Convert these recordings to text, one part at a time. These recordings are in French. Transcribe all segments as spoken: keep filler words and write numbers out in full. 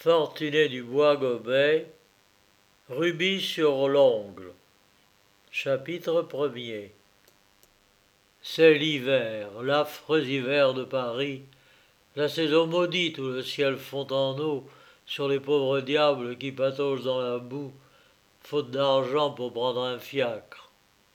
Fortuné du Bois-Gobet, Rubis sur l'ongle. Chapitre premier. C'est l'hiver, l'affreux hiver de Paris, la saison maudite où le ciel fond en eau sur les pauvres diables qui pataugent dans la boue, faute d'argent pour prendre un fiacre.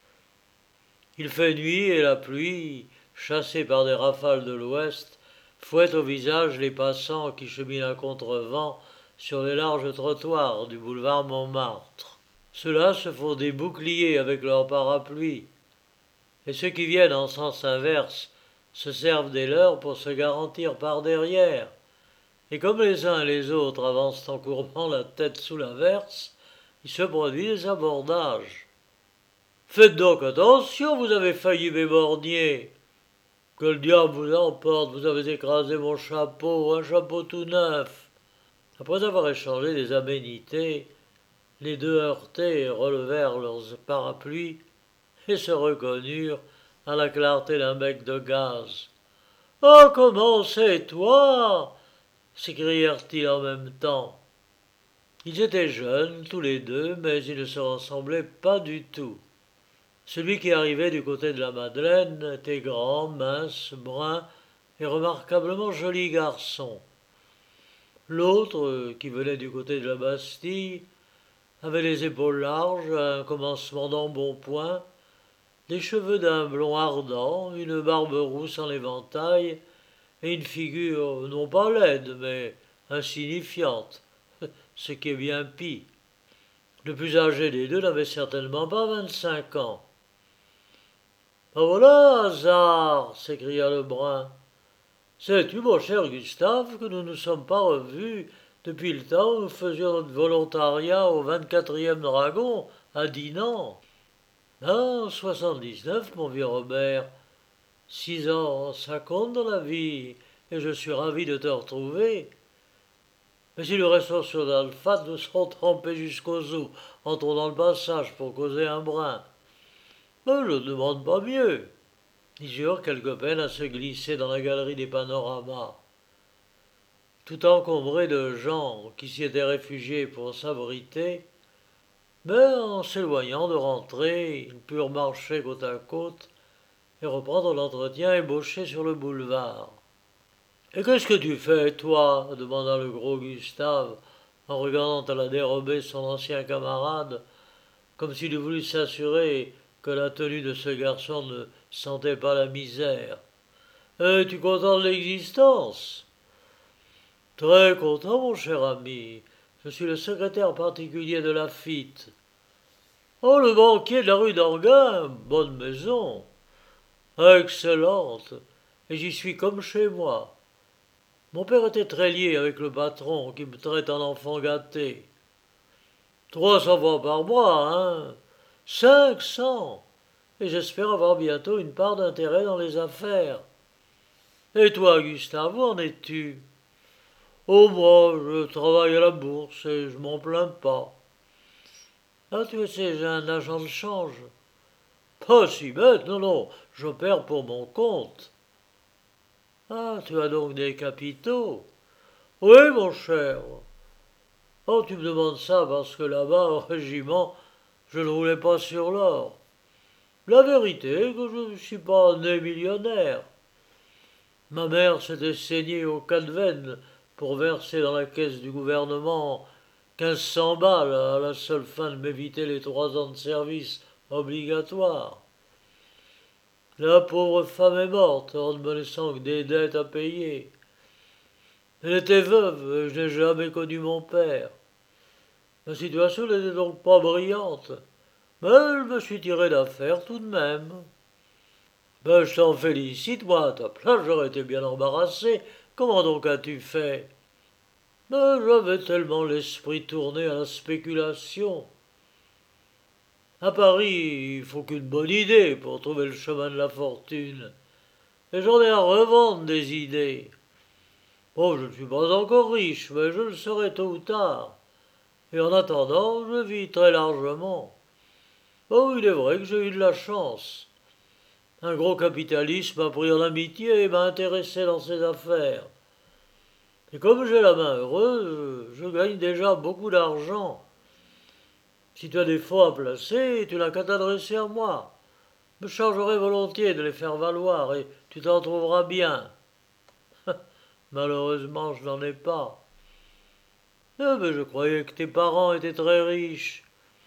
Il fait nuit et la pluie, chassée par des rafales de l'ouest, fouette au visage les passants qui cheminent à contre-vent sur les larges trottoirs du boulevard Montmartre. Ceux-là se font des boucliers avec leurs parapluies, et ceux qui viennent en sens inverse se servent des leurs pour se garantir par derrière. Et comme les uns et les autres avancent en courbant la tête sous l'averse, il se produit des abordages. Faites donc attention, vous avez failli m'éborgner. Que le diable vous emporte, vous avez écrasé mon chapeau, un chapeau tout neuf. Après avoir échangé des aménités, les deux heurtés relevèrent leurs parapluies et se reconnurent à la clarté d'un bec de gaz. « Oh, comment c'est toi ?» s'écrièrent-ils en même temps. Ils étaient jeunes, tous les deux, mais ils ne se ressemblaient pas du tout. Celui qui arrivait du côté de la Madeleine était grand, mince, brun et remarquablement joli garçon. L'autre, qui venait du côté de la Bastille, avait les épaules larges, un commencement d'embonpoint, des cheveux d'un blond ardent, une barbe rousse en éventail et une figure non pas laide, mais insignifiante, ce qui est bien pis. Le plus âgé des deux n'avait certainement pas vingt-cinq ans. « Ah voilà, hasard !» s'écria le brun. « Sais-tu, mon cher Gustave, que nous ne nous sommes pas revus depuis le temps où nous faisions notre volontariat au vingt-quatrième dragon, à Dinan ?»« Ah, soixante-dix-neuf, mon vieux Robert. Six ans, ça compte dans la vie, et je suis ravi de te retrouver. Mais si nous restons sur l'Alphate, nous serons trempés jusqu'aux os, entrons dans le passage pour causer un brin. Mais je ne demande pas mieux. » Ils eurent quelque peine à se glisser dans la galerie des panoramas. Tout encombré de gens qui s'y étaient réfugiés pour s'abriter, mais en s'éloignant de rentrer, ils purent marcher côte à côte et reprendre l'entretien ébauché sur le boulevard. « Et qu'est-ce que tu fais, toi ?» demanda le gros Gustave, en regardant à la dérobée son ancien camarade, comme s'il eût voulu s'assurer que la tenue de ce garçon ne sentait pas la misère. « Es-tu content de l'existence ?»« Très content, mon cher ami. Je suis le secrétaire particulier de Laffitte. »« Oh, le banquier de la rue d'Anguin, bonne maison. »« Excellente, et j'y suis comme chez moi. Mon père était très lié avec le patron qui me traite en enfant gâté. Trois cents francs par mois, hein? Cinq cents. Et j'espère avoir bientôt une part d'intérêt dans les affaires. Et toi, Gustave, où en es-tu ? Oh, moi, je travaille à la bourse et je m'en plains pas. Ah, tu es un agent de change? Pas si bête, non, non, j'opère pour mon compte. Ah, tu as donc des capitaux? Oui, mon cher. Oh, tu me demandes ça parce que là-bas, au régiment, je ne roulais pas sur l'or. La vérité est que je ne suis pas né millionnaire. Ma mère s'était saignée aux quatre veines pour verser dans la caisse du gouvernement quinze cents balles à la seule fin de m'éviter les trois ans de service obligatoires. La pauvre femme est morte en ne me laissant que des dettes à payer. Elle était veuve et je n'ai jamais connu mon père. Ma situation n'était donc pas brillante, mais je me suis tiré d'affaire tout de même. Ben, je t'en félicite, moi, à ta place, j'aurais été bien embarrassé. Comment donc as-tu fait? Ben, j'avais tellement l'esprit tourné à la spéculation. À Paris, il faut qu'une bonne idée pour trouver le chemin de la fortune. Et j'en ai à revendre des idées. Bon, je ne suis pas encore riche, mais je le serai tôt ou tard. Et en attendant, je vis très largement. Oh, il est vrai que j'ai eu de la chance. Un gros capitaliste m'a pris en amitié et m'a intéressé dans ses affaires. Et comme j'ai la main heureuse, je gagne déjà beaucoup d'argent. Si tu as des fonds à placer, tu n'as qu'à t'adresser à moi. Je me chargerai volontiers de les faire valoir et tu t'en trouveras bien. Malheureusement, je n'en ai pas. Eh ben, je croyais que tes parents étaient très riches.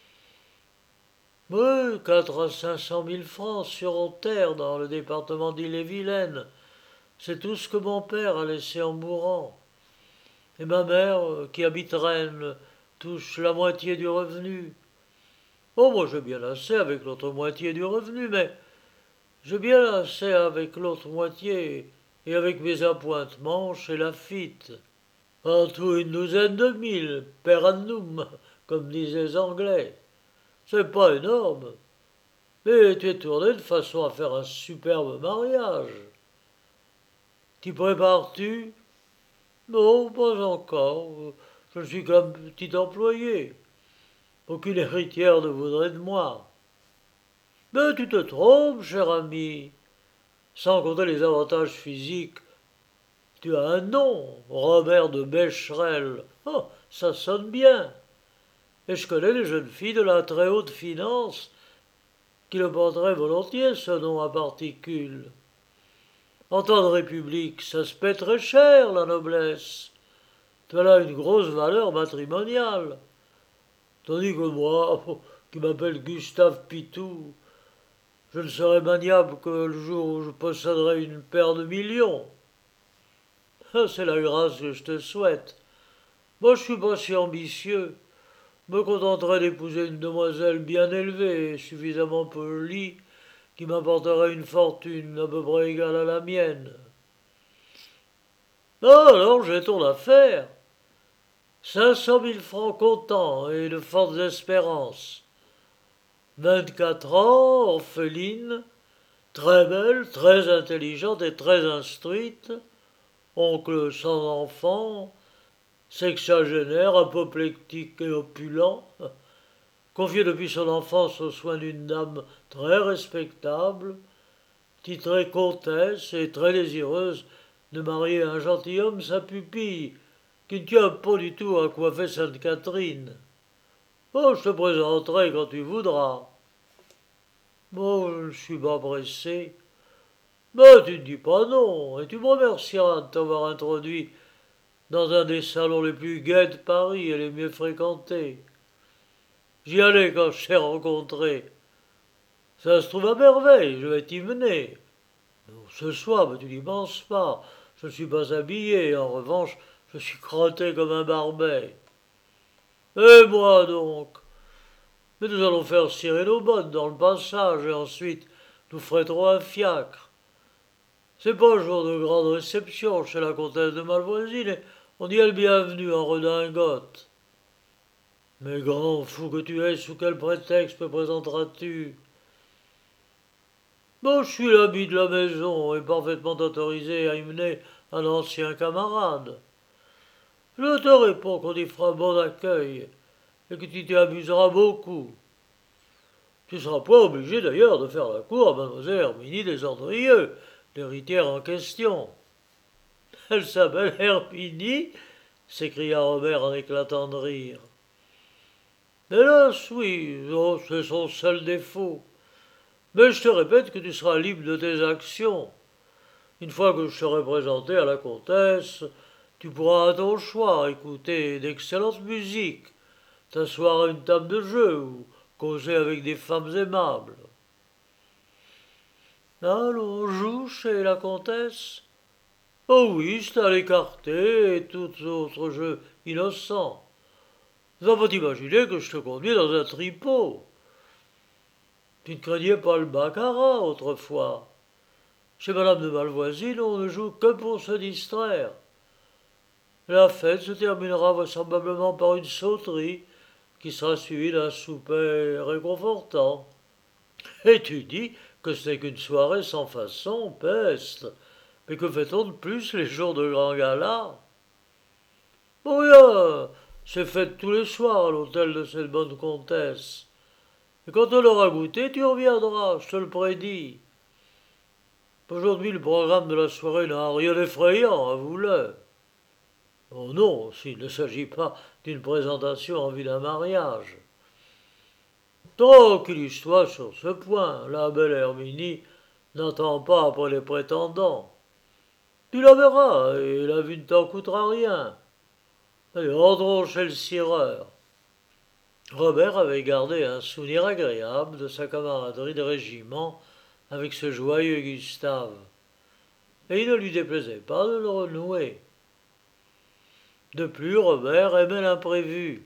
Oui, quatre à cinq cent mille francs sur terre dans le département d'Ille-et-Vilaine. C'est tout ce que mon père a laissé en mourant. Et ma mère, euh, qui habite Rennes, touche la moitié du revenu. Oh, moi j'ai bien assez avec l'autre moitié du revenu, mais j'ai bien assez avec l'autre moitié et avec mes appointements chez Lafitte. En tout une douzaine de mille, per annum, comme disaient les Anglais. C'est pas énorme, mais tu es tourné de façon à faire un superbe mariage. T'y prépares-tu? Non, pas encore. Je suis qu'un petit employé. Aucune héritière ne voudrait de moi. Mais tu te trompes, cher ami. Sans compter les avantages physiques, tu as un nom, Robert de Becherel. Oh, ça sonne bien. Et je connais les jeunes filles de la très haute finance qui le porteraient volontiers, ce nom à particules. En temps de République, ça se paie très cher, la noblesse. Tu as là une grosse valeur matrimoniale. Tandis que moi, qui m'appelle Gustave Pitou, je ne serai maniable que le jour où je posséderai une paire de millions. C'est la grâce que je te souhaite. Moi, je suis pas si ambitieux. Je me contenterai d'épouser une demoiselle bien élevée et suffisamment polie qui m'apporterait une fortune à peu près égale à la mienne. Ah, alors j'ai ton affaire. Cinq cent mille francs comptant et de fortes espérances. Vingt-quatre ans, orpheline, très belle, très intelligente et très instruite, oncle sans enfant, sexagénaire, apoplectique et opulent, confié depuis son enfance aux soins d'une dame très respectable, titrée comtesse et très désireuse de marier un gentilhomme sa pupille, qui ne tient pas du tout à coiffer Sainte-Catherine. Oh, je te présenterai quand tu voudras. Bon, je ne suis pas pressé. Mais tu ne dis pas non, et tu me remercieras de t'avoir introduit dans un des salons les plus gais de Paris et les mieux fréquentés. J'y allais quand je t'ai rencontré. Ça se trouve à merveille, je vais t'y mener. Non, ce soir, mais tu n'y penses pas. Je ne suis pas habillé, en revanche, je suis crotté comme un barbet. Et moi donc? Mais nous allons faire cirer nos bottes dans le passage et ensuite nous fréterons un fiacre. C'est pas un jour de grande réception chez la comtesse de Malvoisine et on y est le bienvenu en redingote. Mais grand fou que tu es, sous quel prétexte me présenteras-tu? Bon, je suis l'ami de la maison et parfaitement autorisé à y mener un ancien camarade. Je te réponds qu'on y fera bon accueil et que tu t'y amuseras beaucoup. Tu seras pas obligé d'ailleurs de faire la cour à mademoiselle Herminie des Andrieux, l'héritière en question. Elle s'appelle Herminie, s'écria Robert en éclatant de rire. Hélas, oui, oh, c'est son seul défaut. Mais je te répète que tu seras libre de tes actions. Une fois que je serai présenté à la comtesse, tu pourras à ton choix écouter d'excellente musique, t'asseoir à une table de jeu ou causer avec des femmes aimables. Allons, joue chez la comtesse? Oh oui, c'est à l'écarté et tout autre jeu innocent. Tu vas pas t'imaginer que je te conduis dans un tripot. Tu ne craignais pas le baccarat autrefois. Chez madame de Malvoisine, on ne joue que pour se distraire. La fête se terminera vraisemblablement par une sauterie qui sera suivie d'un souper réconfortant. Et tu dis que ce n'est qu'une soirée sans façon, peste. Mais que fait-on de plus les jours de grand gala? Oh bien, c'est fête tous les soirs à l'hôtel de cette bonne comtesse. Et quand on aura goûté, tu reviendras, je te le prédis. Aujourd'hui, le programme de la soirée n'a rien d'effrayant, avoue-le. Oh non, s'il ne s'agit pas d'une présentation en vue d'un mariage. Tranquillise-toi sur ce point, la belle Herminie n'attend pas après les prétendants. Tu la verras, et la vue ne t'en coûtera rien. Allez, entrons chez le cireur. Robert avait gardé un souvenir agréable de sa camaraderie de régiment avec ce joyeux Gustave, et il ne lui déplaisait pas de le renouer. De plus, Robert aimait l'imprévu.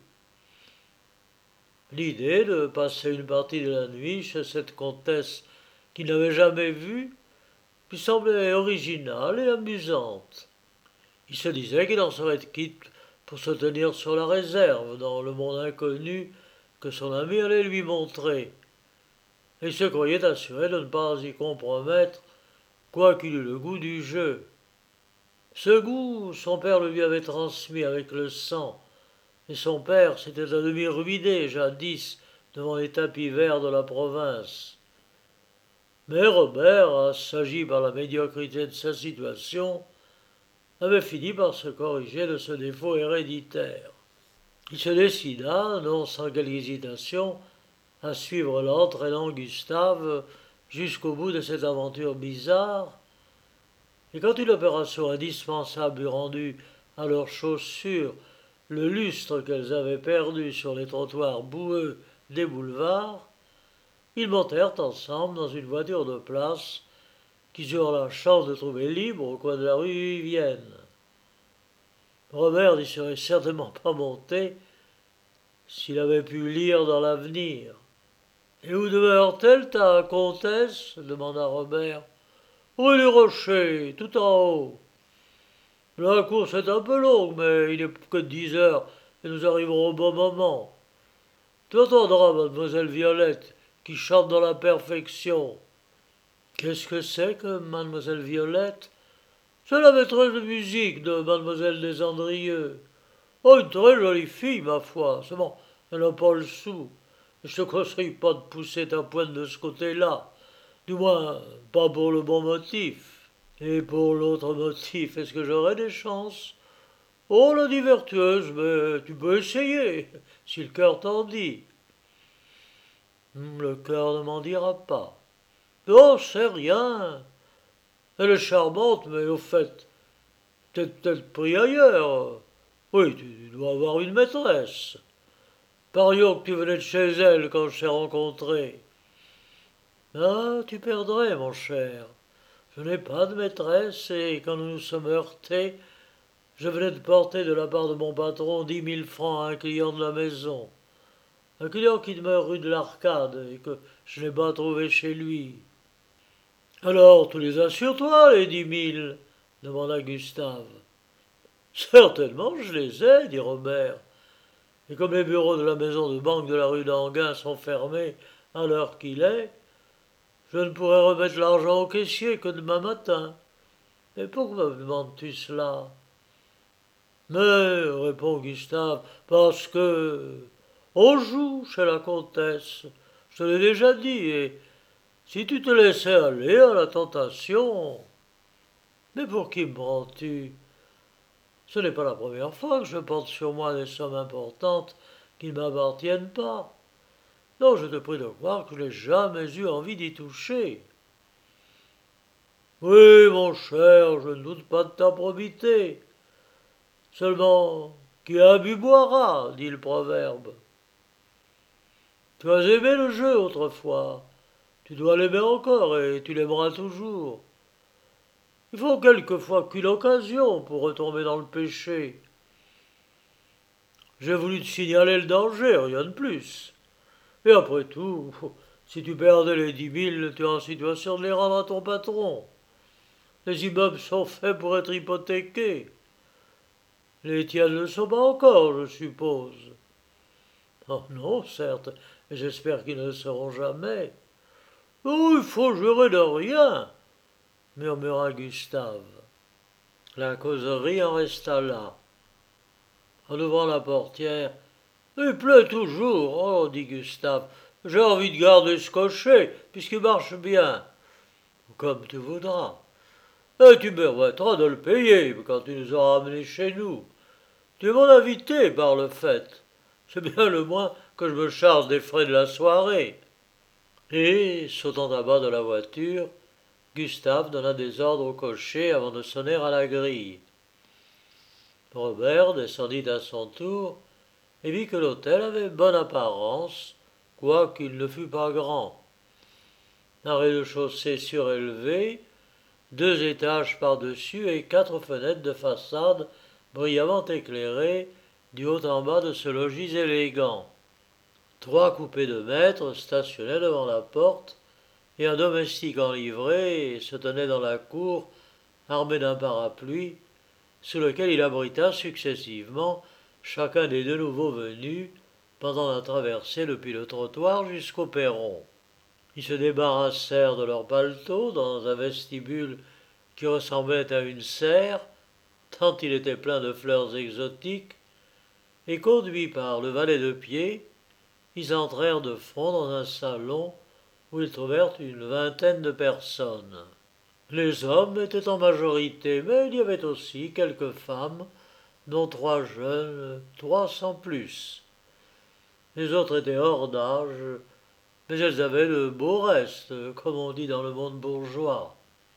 L'idée de passer une partie de la nuit chez cette comtesse qu'il n'avait jamais vue lui semblait originale et amusante. Il se disait qu'il en serait quitte pour se tenir sur la réserve dans le monde inconnu que son ami allait lui montrer, et il se croyait assuré de ne pas y compromettre, quoiqu'il eût le goût du jeu. Ce goût, son père le lui avait transmis avec le sang, et son père s'était à demi ruiné jadis devant les tapis verts de la province. Mais Robert, assagi par la médiocrité de sa situation, avait fini par se corriger de ce défaut héréditaire. Il se décida, non sans quelque hésitation, à suivre l'entraînant Gustave jusqu'au bout de cette aventure bizarre, et quand une opération indispensable eut rendu à leurs chaussures le lustre qu'elles avaient perdu sur les trottoirs boueux des boulevards, ils montèrent ensemble dans une voiture de place qu'ils eurent la chance de trouver libre au coin de la rue Vivienne. Robert n'y serait certainement pas monté s'il avait pu lire dans l'avenir. « Et où demeure-t-elle, ta comtesse » demanda Robert. « Rue du Rocher, tout en haut. La course est un peu longue, mais il n'est que dix heures et nous arriverons au bon moment. Tu entendras mademoiselle Violette qui chante dans la perfection. » « Qu'est-ce que c'est que mademoiselle Violette ?»« C'est la maîtresse de musique de mademoiselle Desandrieux. Oh, une très jolie fille, ma foi. Seulement, elle n'a pas le sou. Je te conseille pas de pousser ta pointe de ce côté-là. Du moins, pas pour le bon motif. Et pour l'autre motif, est-ce que j'aurai des chances ? Oh, la dit vertueuse, mais tu peux essayer, si le cœur t'en dit. Le cœur ne m'en dira pas. Non, c'est rien. Elle est charmante, mais au fait, t'es peut-être pris ailleurs. Oui, tu dois avoir une maîtresse. Parions que tu venais de chez elle quand je t'ai rencontré. Ah, tu perdrais, mon cher. Je n'ai pas de maîtresse, et quand nous nous sommes heurtés, je venais de porter de la part de mon patron dix mille francs à un client de la maison. Un client qui demeure rue de l'Arcade et que je n'ai pas trouvé chez lui. Alors, tu les as sur toi, les dix mille ? Demanda Gustave. Certainement, je les ai, dit Robert. Et comme les bureaux de la maison de banque de la rue d'Anguin sont fermés à l'heure qu'il est, je ne pourrai remettre l'argent au caissier que demain matin. Et pourquoi me demandes-tu cela ? Mais, répond Gustave, parce que on joue chez la comtesse. Je te l'ai déjà dit, et si tu te laissais aller à la tentation. Mais pour qui me prends-tu ? Ce n'est pas la première fois que je porte sur moi des sommes importantes qui ne m'appartiennent pas. Non, je te prie de croire que je n'ai jamais eu envie d'y toucher. Oui, mon cher, je ne doute pas de ta probité. Seulement, qui a bu boira, dit le proverbe. Tu as aimé le jeu autrefois. Tu dois l'aimer encore et tu l'aimeras toujours. Il faut quelquefois qu'une occasion pour retomber dans le péché. J'ai voulu te signaler le danger, rien de plus. Et après tout, si tu perdais les dix mille, tu es en situation de les rendre à ton patron. Les immeubles sont faits pour être hypothéqués. Les tiens ne le sont pas encore, je suppose. Oh non, certes, et j'espère qu'ils ne le seront jamais. Oh, il faut jurer de rien, murmura Gustave. La causerie en resta là. En ouvrant la portière, il pleut toujours, oh, dit Gustave. J'ai envie de garder ce cocher, puisqu'il marche bien. Comme tu voudras. Et tu me permettras de le payer quand tu nous auras amenés chez nous. Tu es mon invité par le fait. C'est bien le moins que je me charge des frais de la soirée. » Et, sautant à bas de la voiture, Gustave donna des ordres au cocher avant de sonner à la grille. Robert descendit à son tour et vit que l'hôtel avait bonne apparence, quoiqu'il ne fût pas grand. Un rez-de-chaussée surélevé, deux étages par-dessus et quatre fenêtres de façade brillamment éclairées du haut en bas de ce logis élégant. Trois coupés de maîtres stationnaient devant la porte, et un domestique en livrée se tenait dans la cour, armé d'un parapluie, sous lequel il abrita successivement chacun des deux nouveaux venus pendant la traversée depuis le trottoir jusqu'au perron. Ils se débarrassèrent de leurs paletots dans un vestibule qui ressemblait à une serre, tant il était plein de fleurs exotiques, et conduits par le valet de pied, ils entrèrent de front dans un salon où ils trouvèrent une vingtaine de personnes. Les hommes étaient en majorité, mais il y avait aussi quelques femmes, dont trois jeunes, trois sans plus. Les autres étaient hors d'âge, mais elles avaient de beaux restes, comme on dit dans le monde bourgeois.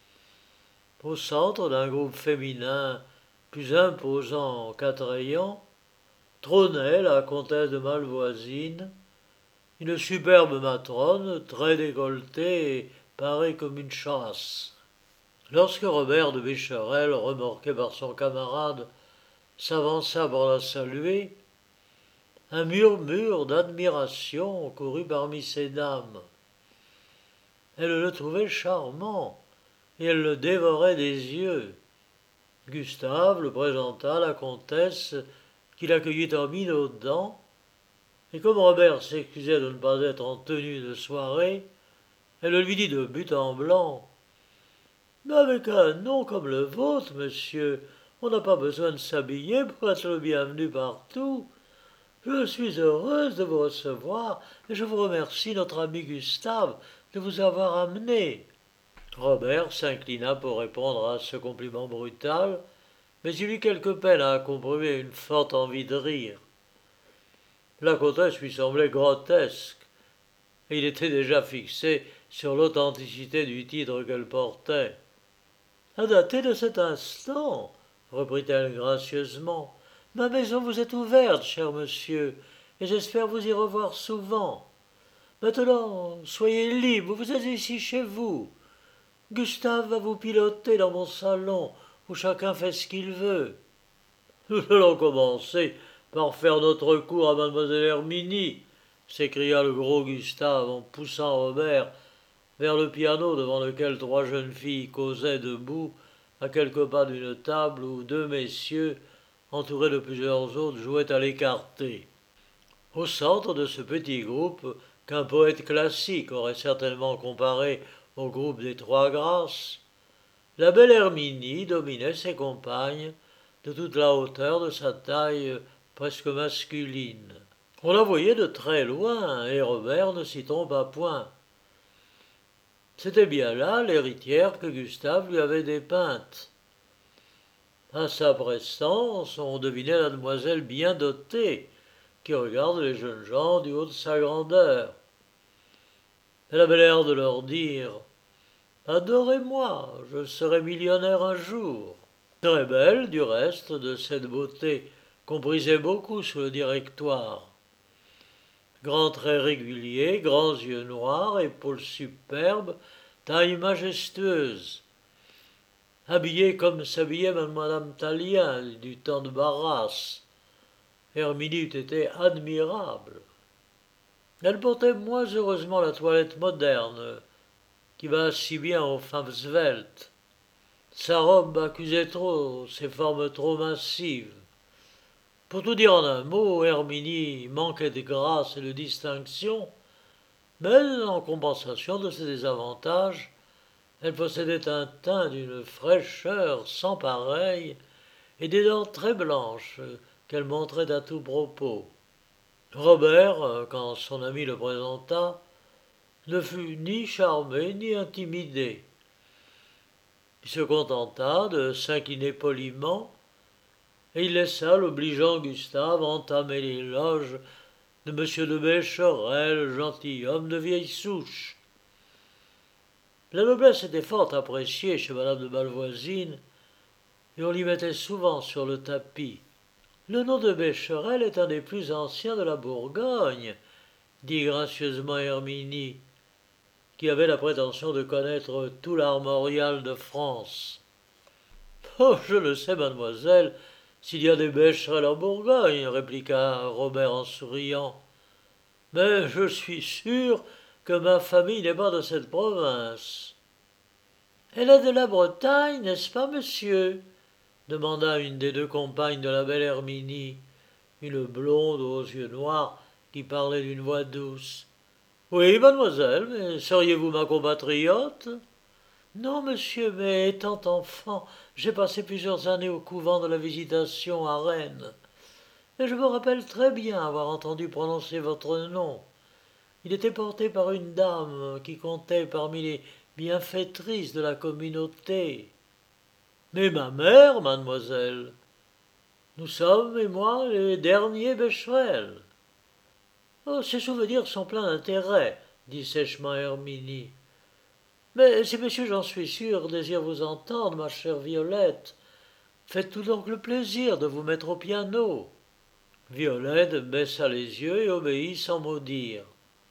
Au centre d'un groupe féminin plus imposant qu'attrayant, trônait la comtesse de Malvoisine, une superbe matrone très décolletée et parée comme une chasse. Lorsque Robert de Bécherel, remorqué par son camarade, s'avança pour la saluer, un murmure d'admiration courut parmi ces dames. Elles le trouvaient charmant, et elles le dévoraient des yeux. Gustave le présenta à la comtesse, qui l'accueillit en minaudant, et comme Robert s'excusait de ne pas être en tenue de soirée, elle lui dit de but en blanc: « Mais avec un nom comme le vôtre, monsieur, on n'a pas besoin de s'habiller pour être le bienvenu partout. Je suis heureuse de vous recevoir et je vous remercie, notre ami Gustave, de vous avoir amené. » Robert s'inclina pour répondre à ce compliment brutal, mais il eut quelque peine à comprimer une forte envie de rire. La comtesse lui semblait grotesque, et il était déjà fixé sur l'authenticité du titre qu'elle portait. « À dater de cet instant, reprit-elle gracieusement, ma maison vous est ouverte, cher monsieur, et j'espère vous y revoir souvent. Maintenant, soyez libre, vous êtes ici chez vous. Gustave va vous piloter dans mon salon, où chacun fait ce qu'il veut. Nous allons commencer par faire notre cour à mademoiselle Herminie, s'écria le gros Gustave en poussant Robert vers le piano devant lequel trois jeunes filles causaient debout à quelques pas d'une table où deux messieurs, entourés de plusieurs autres, jouaient à l'écarté. Au centre de ce petit groupe, qu'un poète classique aurait certainement comparé au groupe des Trois Grâces, la belle Herminie dominait ses compagnes de toute la hauteur de sa taille presque masculine. On la voyait de très loin, et Robert ne s'y trompa point. C'était bien là l'héritière que Gustave lui avait dépeinte. À sa prestance, on devinait la demoiselle bien dotée, qui regarde les jeunes gens du haut de sa grandeur. Elle avait l'air de leur dire « Adorez-moi, je serai millionnaire un jour ». Très belle, du reste, de cette beauté qu'on brisait beaucoup sous le directoire. Grands traits réguliers, grands yeux noirs, épaules superbes, taille majestueuse. Habillée comme s'habillait madame Tallien du temps de Barras, Herminie eût été admirable. Elle portait moins heureusement la toilette moderne, qui va si bien aux femmes sveltes. Sa robe accusait trop, ses formes trop massives. Pour tout dire en un mot, Herminie manquait de grâce et de distinction, mais en compensation de ses désavantages, elle possédait un teint d'une fraîcheur sans pareille et des dents très blanches qu'elle montrait à tout propos. Robert, quand son ami le présenta, ne fut ni charmé ni intimidé. Il se contenta de s'incliner poliment et il laissa l'obligeant Gustave entamer l'éloge de Monsieur de Bécherel, gentilhomme de vieille souche. La noblesse était fort appréciée chez madame de Malvoisine, et on l'y mettait souvent sur le tapis. Le nom de Bécherel est un des plus anciens de la Bourgogne, dit gracieusement Herminie, qui avait la prétention de connaître tout l'armorial de France. Oh, je le sais, mademoiselle, s'il y a des Bécherel en Bourgogne, répliqua Robert en souriant. Mais je suis sûr que ma famille n'est pas de cette province. Elle est de la Bretagne, n'est-ce pas, monsieur? Demanda une des deux compagnes de la belle Herminie, une blonde aux yeux noirs qui parlait d'une voix douce. Oui, mademoiselle, mais seriez-vous ma compatriote? Non, monsieur, mais étant enfant, j'ai passé plusieurs années au couvent de la Visitation à Rennes, et je me rappelle très bien avoir entendu prononcer votre nom. Il était porté par une dame qui comptait parmi les bienfaitrices de la communauté. Mais ma mère, mademoiselle, nous sommes, et moi, les derniers Becherel. Oh, ces souvenirs sont pleins d'intérêt, dit sèchement Herminie. Mais si monsieur, j'en suis sûr, désire vous entendre, ma chère Violette, faites-nous donc le plaisir de vous mettre au piano. Violette baissa les yeux et obéit sans mot dire.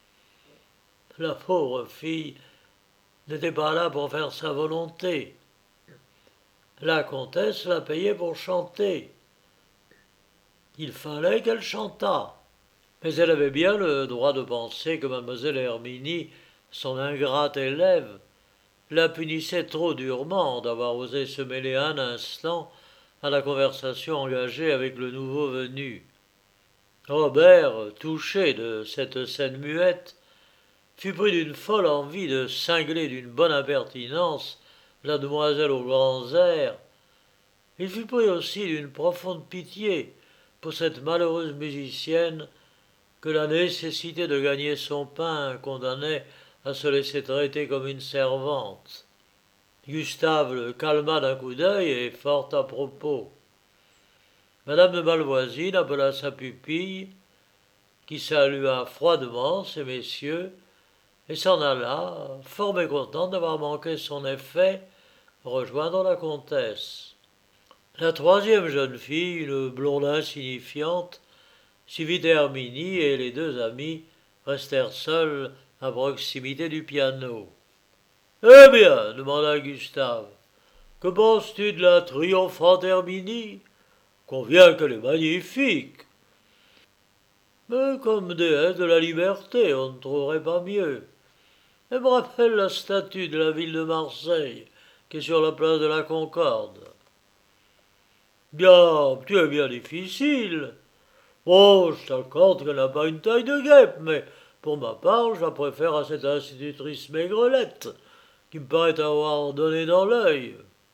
La pauvre fille n'était pas là pour faire sa volonté. La comtesse la payait pour chanter. Il fallait qu'elle chantât. Mais elle avait bien le droit de penser que mademoiselle Herminie, son ingrate élève, la punissait trop durement d'avoir osé se mêler un instant à la conversation engagée avec le nouveau venu. Robert, touché de cette scène muette, fut pris d'une folle envie de cingler d'une bonne impertinence la demoiselle aux grands airs. Il fut pris aussi d'une profonde pitié pour cette malheureuse musicienne que la nécessité de gagner son pain condamnait à se laisser traiter comme une servante. Gustave le calma d'un coup d'œil et fort à propos. Madame de Malvoisine appela sa pupille, qui salua froidement ces messieurs, et s'en alla, fort mécontente d'avoir manqué son effet, rejoindre la comtesse. La troisième jeune fille, une blonde insignifiante, suivit Herminie et les deux amis restèrent seuls à proximité du piano. Eh bien, demanda Gustave, que penses-tu de la triomphante Herminie? Conviens qu'elle est magnifique. Mais comme déesse de la liberté, on ne trouverait pas mieux. Elle me rappelle la statue de la ville de Marseille, qui est sur la place de la Concorde. Bien, tu es bien difficile. Oh, je t'accorde qu'elle n'a pas une taille de guêpe, mais pour ma part, je la préfère à cette institutrice maigrelette, qui me paraît avoir donné dans l'œil.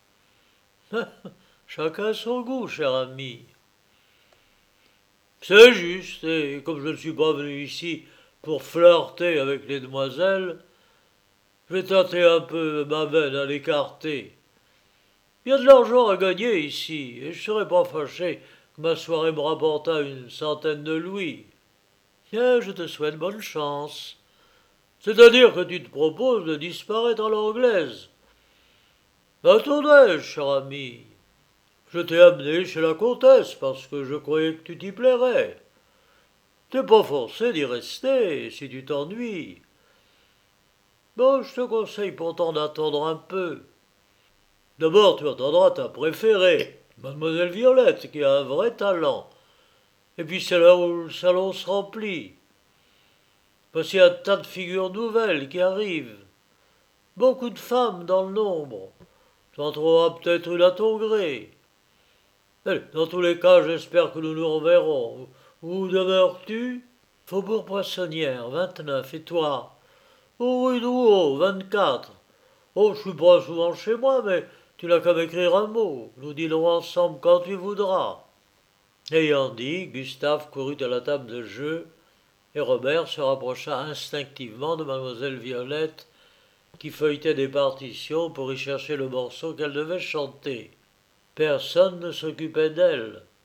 Chacun son goût, cher ami. C'est juste, et comme je ne suis pas venu ici pour flirter avec les demoiselles, je vais tâter un peu ma veine à l'écarter. Il y a de l'argent à gagner ici, et je ne serais pas fâché que ma soirée me rapportât une centaine de louis. Bien, je te souhaite bonne chance. C'est-à-dire que tu te proposes de disparaître à l'anglaise. Attendez, cher ami, je t'ai amené chez la comtesse parce que je croyais que tu t'y plairais. T'es pas forcé d'y rester si tu t'ennuies. Bon, je te conseille pourtant d'attendre un peu. D'abord, tu attendras ta préférée, mademoiselle Violette, qui a un vrai talent. Et puis c'est là où le salon se remplit. Parce qu'il y a un tas de figures nouvelles qui arrivent. Beaucoup de femmes dans le nombre. Tu en trouveras peut-être une à ton gré. Allez, dans tous les cas, j'espère que nous nous reverrons. Où demeures-tu? Faubourg Poissonnière, vingt-neuf. Et toi? Au rue Drouot, vingt-quatre. Oh, je suis pas souvent chez moi, mais tu n'as qu'à m'écrire un mot. Nous dînerons ensemble quand tu voudras. Ayant dit, Gustave courut à la table de jeu, et Robert se rapprocha instinctivement de mademoiselle Violette, qui feuilletait des partitions pour y chercher le morceau qu'elle devait chanter. Personne ne s'occupait d'elle.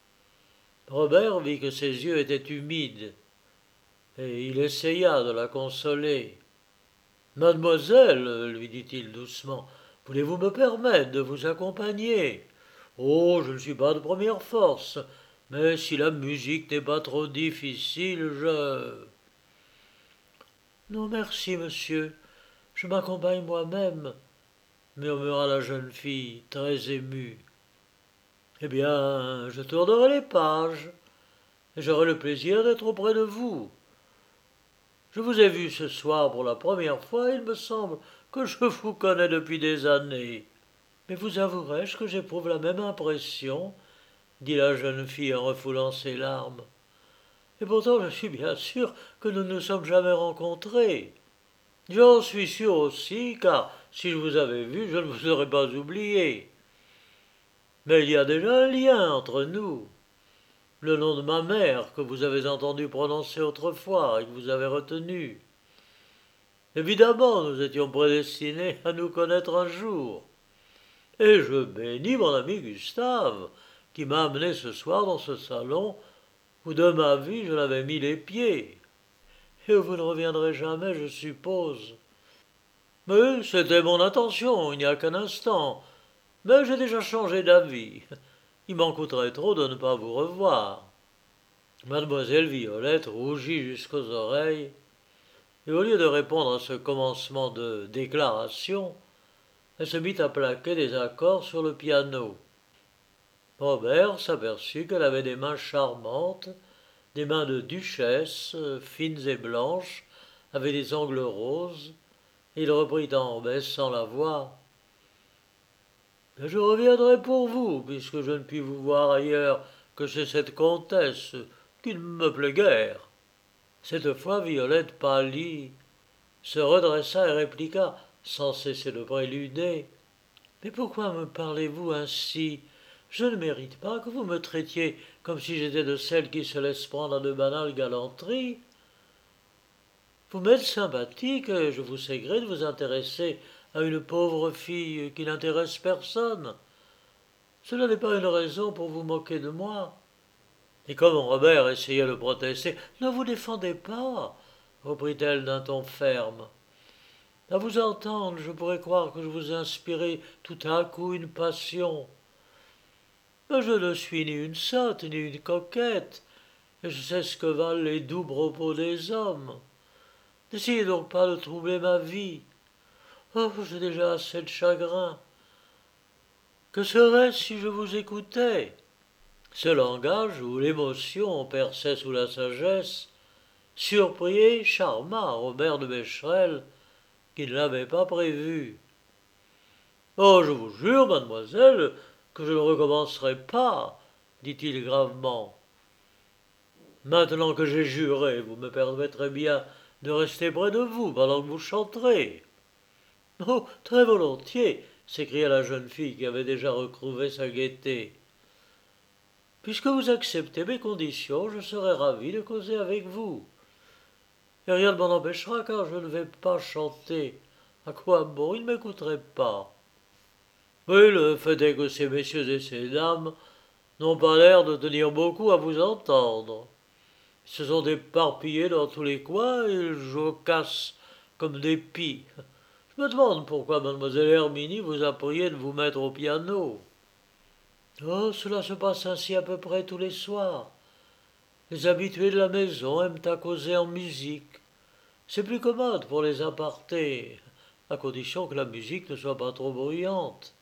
Robert vit que ses yeux étaient humides, et il essaya de la consoler. Mademoiselle, lui dit-il doucement, voulez-vous me permettre de vous accompagner? Oh, je ne suis pas de première force, mais si la musique n'est pas trop difficile, je... Non, merci, monsieur, je m'accompagne moi-même, murmura la jeune fille, très émue. Eh bien, je tournerai les pages, et j'aurai le plaisir d'être auprès de vous. Je vous ai vu ce soir pour la première fois, et il me semble que je vous connais depuis des années. Mais vous avouerai-je que j'éprouve la même impression, dit la jeune fille en refoulant ses larmes. Et pourtant je suis bien sûr que nous ne nous sommes jamais rencontrés. J'en suis sûr aussi, car si je vous avais vu, je ne vous aurais pas oublié. Mais il y a déjà un lien entre nous. Le nom de ma mère, que vous avez entendu prononcer autrefois et que vous avez retenu. Évidemment, nous étions prédestinés à nous connaître un jour. Et je bénis mon ami Gustave, qui m'a amené ce soir dans ce salon où de ma vie je n'avais mis les pieds. Et où vous ne reviendrez jamais, je suppose. Mais c'était mon intention, il n'y a qu'un instant. Mais j'ai déjà changé d'avis. Il m'en coûterait trop de ne pas vous revoir. Mademoiselle Violette rougit jusqu'aux oreilles, et au lieu de répondre à ce commencement de déclaration, elle se mit à plaquer des accords sur le piano. Robert s'aperçut qu'elle avait des mains charmantes, des mains de duchesse, fines et blanches, avec des ongles roses, et il reprit en baissant la voix. « Je reviendrai pour vous, puisque je ne puis vous voir ailleurs que chez cette comtesse, qui ne me plaît guère. » Cette fois Violette pâlit, se redressa et répliqua, sans cesser de préluder. « Mais pourquoi me parlez-vous ainsi? Je ne mérite pas que vous me traitiez comme si j'étais de celles qui se laissent prendre à de banales galanteries. Vous m'êtes sympathique et je vous sais gré de vous intéresser à une pauvre fille qui n'intéresse personne. Cela n'est pas une raison pour vous moquer de moi. » Et comme Robert essayait de protester, « Ne vous défendez pas, reprit-elle d'un ton ferme. À vous entendre, je pourrais croire que je vous inspirais tout à coup une passion. Mais je ne suis ni une sotte, ni une coquette, et je sais ce que valent les doux propos des hommes. N'essayez donc pas de troubler ma vie. Oh, j'ai déjà assez de chagrin. Que serait-ce si je vous écoutais? » Ce langage, où l'émotion perçait sous la sagesse, surprit et charma Robert de Bécherel, qui ne l'avait pas prévu. « Oh, je vous jure, mademoiselle, que je ne recommencerai pas, dit-il gravement. Maintenant que j'ai juré, vous me permettrez bien de rester près de vous pendant que vous chanterez. »« Oh, très volontiers, s'écria la jeune fille qui avait déjà retrouvé sa gaieté. Puisque vous acceptez mes conditions, je serai ravi de causer avec vous. Et rien ne m'en empêchera, car je ne vais pas chanter. À quoi bon, ils ne m'écouteraient pas. Oui, le fait est que ces messieurs et ces dames n'ont pas l'air de tenir beaucoup à vous entendre. Ils se sont éparpillés dans tous les coins et ils jocassent comme des pies. Je me demande pourquoi mademoiselle Herminie vous a prié de vous mettre au piano. Oh, cela se passe ainsi à peu près tous les soirs. Les habitués de la maison aiment à causer en musique. C'est plus commode pour les apartés, à condition que la musique ne soit pas trop bruyante.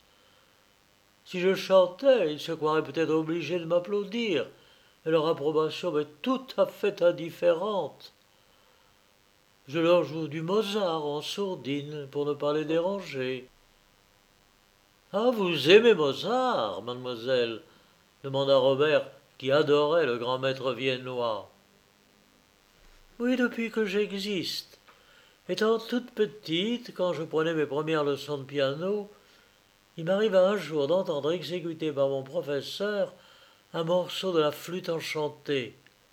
Si je chantais, ils se croiraient peut-être obligés de m'applaudir, et leur approbation m'est tout à fait indifférente. Je leur joue du Mozart en sourdine pour ne pas les déranger. « Ah, vous aimez Mozart, mademoiselle ?» demanda Robert, qui adorait le grand maître viennois. « Oui, depuis que j'existe. Étant toute petite, quand je prenais mes premières leçons de piano, il m'arriva un jour d'entendre exécuter par mon professeur un morceau de la flûte enchantée.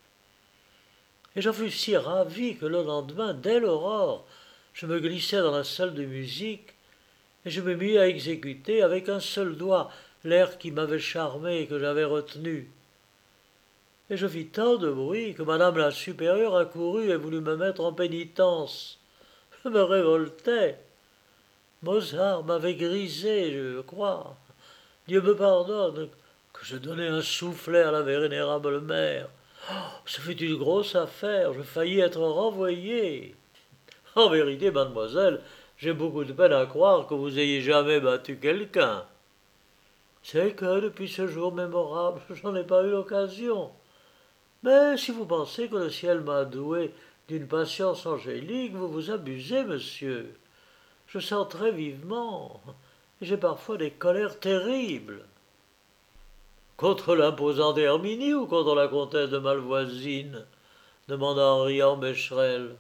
Et j'en fus si ravi que le lendemain, dès l'aurore, je me glissai dans la salle de musique et je me mis à exécuter avec un seul doigt l'air qui m'avait charmé et que j'avais retenu. et je fis tant de bruit que madame la supérieure accourut et voulut me mettre en pénitence. Je me révoltai. Mozart m'avait grisé, je crois. Dieu me pardonne que je donnai un soufflet à la vénérable mère. Ce fut une grosse affaire, je faillis être renvoyé. En vérité, mademoiselle, j'ai beaucoup de peine à croire que vous ayez jamais battu quelqu'un. C'est que, depuis ce jour mémorable, j'en ai pas eu l'occasion. Mais si vous pensez que le ciel m'a doué d'une patience angélique, vous vous abusez, monsieur. Je sens très vivement, et j'ai parfois des colères terribles. Contre l'imposante Herminie ou contre la comtesse de Malvoisine demanda en riant Becherel.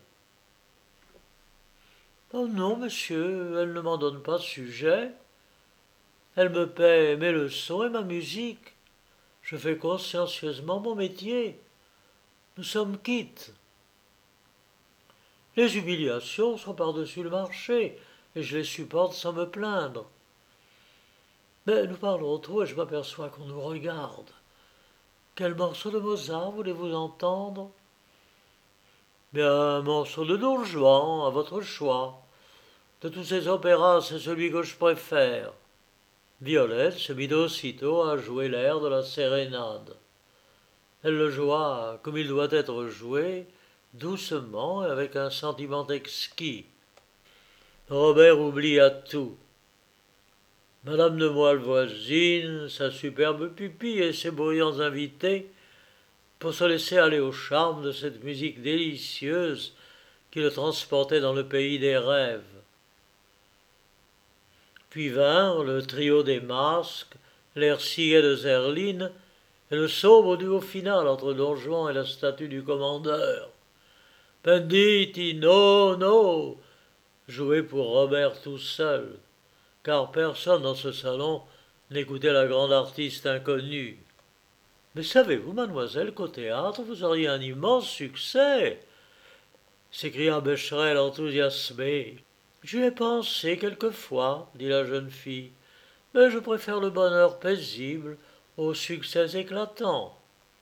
Oh non, monsieur, elle ne m'en donne pas sujet. Elle me paie mes leçons et ma musique. Je fais consciencieusement mon métier. Nous sommes quittes. Les humiliations sont par-dessus le marché, et je les supporte sans me plaindre. Mais nous parlons trop et je m'aperçois qu'on nous regarde. Quel morceau de Mozart voulez-vous entendre? Bien, un morceau de Don Juan, à votre choix. De tous ces opéras, c'est celui que je préfère. Violette se mit aussitôt à jouer l'air de la sérénade. Elle le joua comme il doit être joué, doucement et avec un sentiment exquis. Robert oublia tout. Madame de Malvoisine, sa superbe pupille et ses bruyants invités, pour se laisser aller au charme de cette musique délicieuse qui le transportait dans le pays des rêves. Puis vinrent le trio des masques, l'air si gai de Zerline, et le sombre duo final entre Don Juan et la statue du commandeur. Penditi, no, no, joué pour Robert tout seul, car personne dans ce salon n'écoutait la grande artiste inconnue. Mais savez-vous, mademoiselle, qu'au théâtre vous auriez un immense succès? S'écria Becherel enthousiasmé. J'y ai pensé quelquefois, dit la jeune fille, mais je préfère le bonheur paisible aux succès éclatants.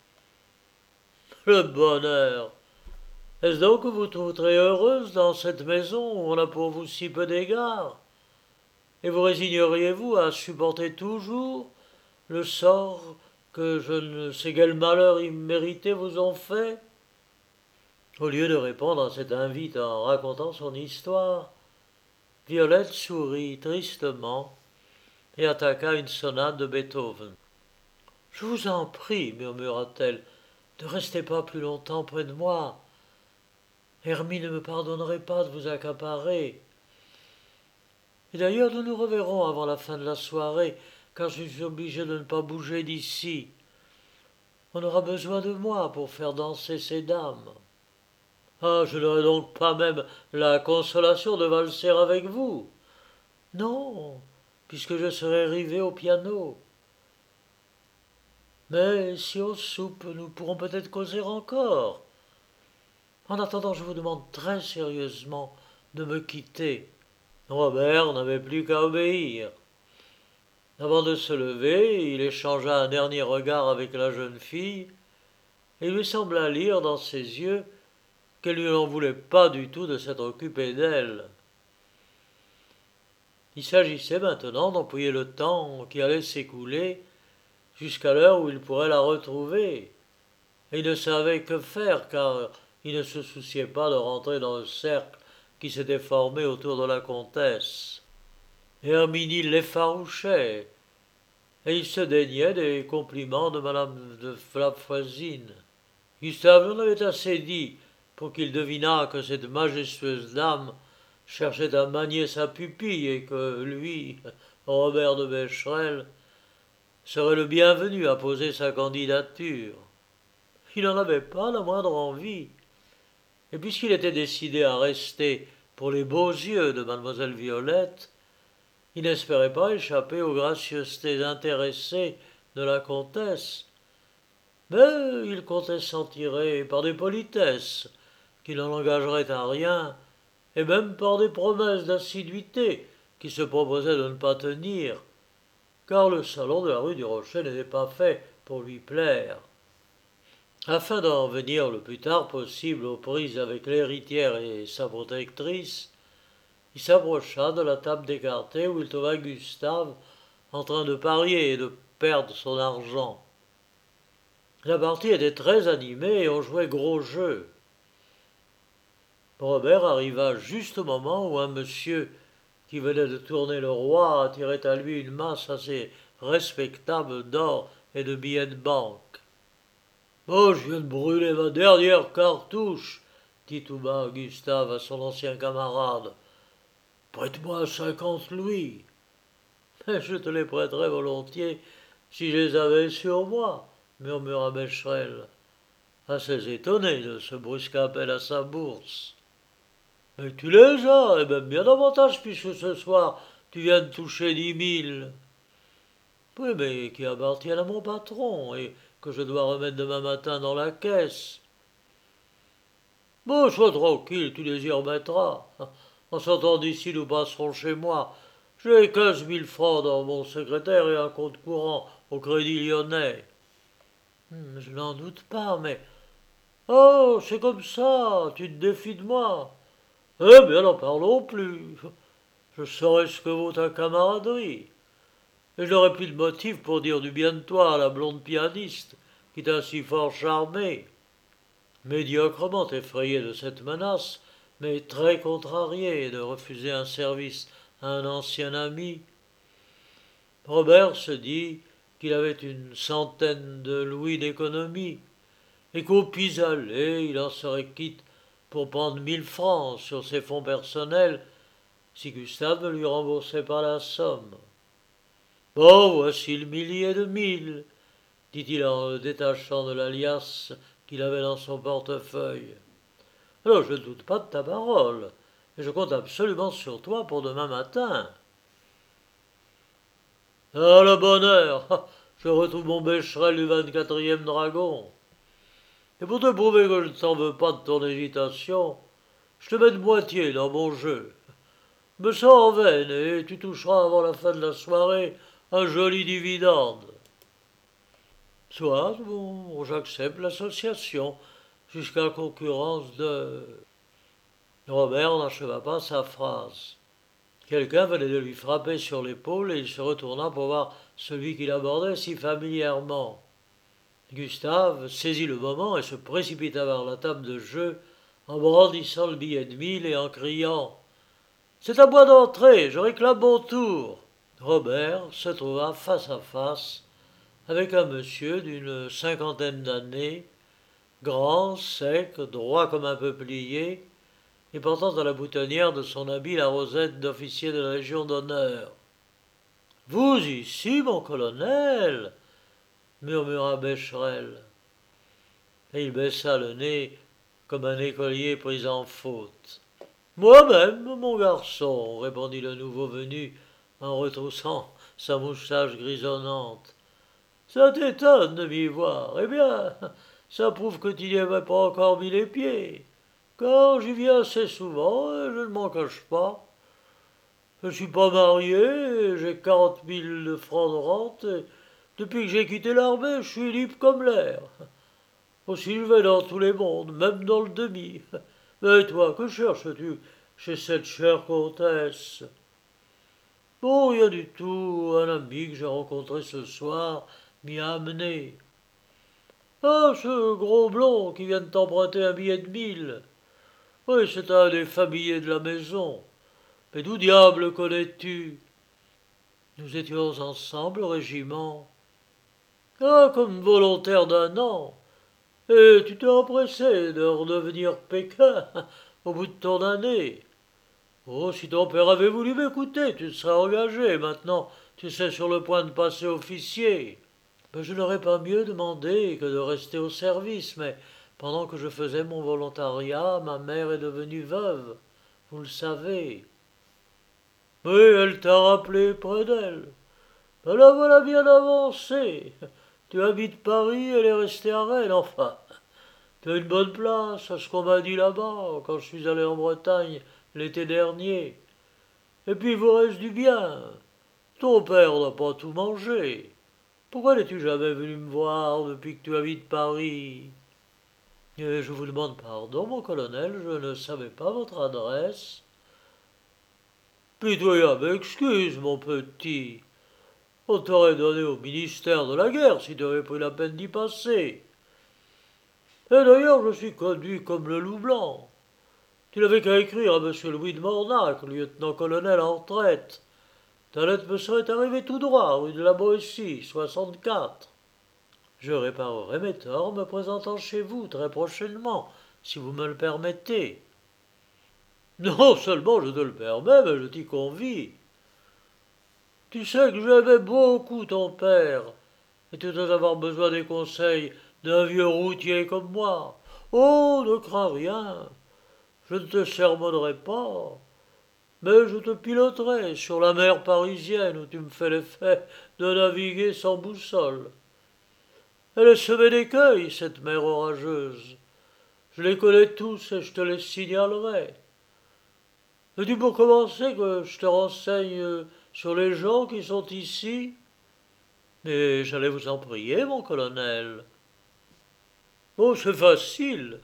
Le bonheur. Est-ce donc que vous trouverez heureuse dans cette maison où on a pour vous si peu d'égards? Et vous résigneriez-vous à supporter toujours le sort que je ne sais quel malheur immérité vous ont fait? Au lieu de répondre à cette invite en racontant son histoire, Violette sourit tristement et attaqua une sonate de Beethoven. Je vous en prie, murmura-t-elle, ne restez pas plus longtemps près de moi. Hermine ne me pardonnerait pas de vous accaparer. Et d'ailleurs, nous nous reverrons avant la fin de la soirée, car je suis obligé de ne pas bouger d'ici. On aura besoin de moi pour faire danser ces dames. Ah, je n'aurai donc pas même la consolation de valser avec vous. Non, puisque je serai rivé au piano. Mais si on soupe, nous pourrons peut-être causer encore. En attendant, je vous demande très sérieusement de me quitter. Robert n'avait plus qu'à obéir. Avant de se lever, il échangea un dernier regard avec la jeune fille, et il lui sembla lire dans ses yeux qu'elle ne lui en voulait pas du tout de s'être occupée d'elle. Il s'agissait maintenant d'employer le temps qui allait s'écouler jusqu'à l'heure où il pourrait la retrouver, et il ne savait que faire car il ne se souciait pas de rentrer dans le cercle qui s'était formé autour de la comtesse. Herminie l'effarouchait, et il se daignait des compliments de madame de Malvoisine. Gustave en avait assez dit pour qu'il devinât que cette majestueuse dame cherchait à manier sa pupille et que lui, Robert de Becherel, serait le bienvenu à poser sa candidature. Il n'en avait pas la moindre envie, et puisqu'il était décidé à rester pour les beaux yeux de mademoiselle Violette, il n'espérait pas échapper aux gracieusetés intéressées de la comtesse, mais il comptait s'en tirer par des politesses qui ne l'engageraient à rien, et même par des promesses d'assiduité qui se proposaient de ne pas tenir, car le salon de la rue du Rocher n'était pas fait pour lui plaire. Afin d'en venir le plus tard possible aux prises avec l'héritière et sa protectrice, il s'approcha de la table d'écarté où il trouva Gustave en train de parier et de perdre son argent. La partie était très animée et on jouait gros jeu. Robert arriva juste au moment où un monsieur qui venait de tourner le roi attirait à lui une masse assez respectable d'or et de billets de banque. Oh, je viens de brûler ma dernière cartouche, dit tout bas Gustave à son ancien camarade. Prête-moi cinquante louis. Mais je te les prêterais volontiers si je les avais sur moi, murmura Becherel, assez étonné de ce brusque appel à sa bourse. Mais tu les as, et même bien davantage, puisque ce soir tu viens de toucher dix mille. Oui, mais qui appartiennent à mon patron, et que je dois remettre demain matin dans la caisse. Bon, sois tranquille, tu les y remettras. En sortant d'ici, nous passerons chez moi. J'ai quinze mille francs dans mon secrétaire et un compte courant au Crédit Lyonnais. Hmm, je n'en doute pas, mais... Oh, c'est comme ça, tu te défies de moi. Eh bien, n'en parlons plus. Je saurai ce que vaut ta camaraderie. Et je n'aurai plus de motif pour dire du bien de toi à la blonde pianiste qui t'a si fort charmé. Médiocrement effrayé de cette menace, mais très contrarié de refuser un service à un ancien ami, Robert se dit qu'il avait une centaine de louis d'économie, et qu'au pis-aller il en serait quitte pour prendre mille francs sur ses fonds personnels si Gustave ne lui remboursait pas la somme. Bon, voici le millier de mille, dit-il en le détachant de la liasse qu'il avait dans son portefeuille. Alors je ne doute pas de ta parole, et je compte absolument sur toi pour demain matin. Ah, le bonheur! Je retrouve mon Becherel du vingt-quatrième dragon. Et pour te prouver que je ne t'en veux pas de ton hésitation, je te mets de moitié dans mon jeu. Me sens en veine et tu toucheras avant la fin de la soirée un joli dividende. Soit, bon, j'accepte l'association jusqu'à la concurrence de... Robert n'acheva pas sa phrase. Quelqu'un venait de lui frapper sur l'épaule et il se retourna pour voir celui qui l'abordait si familièrement. Gustave saisit le moment et se précipita vers la table de jeu en brandissant le billet de mille et en criant « C'est à moi d'entrer, je réclame mon tour !» Robert se trouva face à face avec un monsieur d'une cinquantaine d'années, grand, sec, droit comme un peuplier, et portant à la boutonnière de son habit la rosette d'officier de la Légion d'honneur. « Vous ici, mon colonel !» murmura Becherel. Et il baissa le nez comme un écolier pris en faute. « Moi-même, mon garçon, répondit le nouveau venu en retroussant sa moustache grisonnante. Ça t'étonne de m'y voir. Eh bien, ça prouve que tu n'y avais pas encore mis les pieds. Car j'y viens assez souvent, et je ne m'en cache pas. Je ne suis pas marié, j'ai quarante mille francs de rente, et depuis que j'ai quitté l'armée, je suis libre comme l'air. Aussi je vais dans tous les mondes, même dans le demi. Mais toi, que cherches-tu chez cette chère comtesse? Bon, rien du tout, un ami que j'ai rencontré ce soir m'y a amené. Ah, ce gros blond qui vient de t'emprunter un billet de mille. Oui, c'est un des familiers de la maison. Mais d'où diable connais-tu? Nous étions ensemble au régiment. Ah, comme volontaire d'un an. Et tu t'es empressé de redevenir Pékin au bout de ton année. Oh, si ton père avait voulu m'écouter, tu te serais engagé. Maintenant, tu sais sur le point de passer officier. Mais je n'aurais pas mieux demandé que de rester au service, mais pendant que je faisais mon volontariat, ma mère est devenue veuve. Vous le savez. Oui, elle t'a rappelé près d'elle. Mais la voilà bien avancée. Tu habites Paris, elle est restée à Rennes, enfin. Tu as une bonne place, à ce qu'on m'a dit là-bas, quand je suis allé en Bretagne l'été dernier. Et puis il vous reste du bien. Ton père n'a pas tout mangé. Pourquoi n'es-tu jamais venu me voir depuis que tu habites Paris? Et je vous demande pardon, mon colonel, je ne savais pas votre adresse. Pitoyable excuse, mon petit. On t'aurait donné au ministère de la guerre si tu avais pris la peine d'y passer. Et d'ailleurs, je suis conduit comme le loup blanc. Tu n'avais qu'à écrire à monsieur Louis de Mornac, lieutenant-colonel en retraite. Ta lettre me serait arrivée tout droit, rue de la Boétie, soixante-quatre. Je réparerai mes torts me présentant chez vous très prochainement, si vous me le permettez. Non seulement je te le permets, mais je t'y convie. Tu sais que j'aimais beaucoup ton père, et tu dois avoir besoin des conseils d'un vieux routier comme moi. Oh, ne crains rien, je ne te sermonnerai pas, mais je te piloterai sur la mer parisienne où tu me fais l'effet de naviguer sans boussole. Elle est semée d'écueils, cette mer orageuse. Je les connais tous et je te les signalerai. Veux-tu pour commencer que je te renseigne sur les gens qui sont ici? Mais j'allais vous en prier, mon colonel. Oh, c'est facile.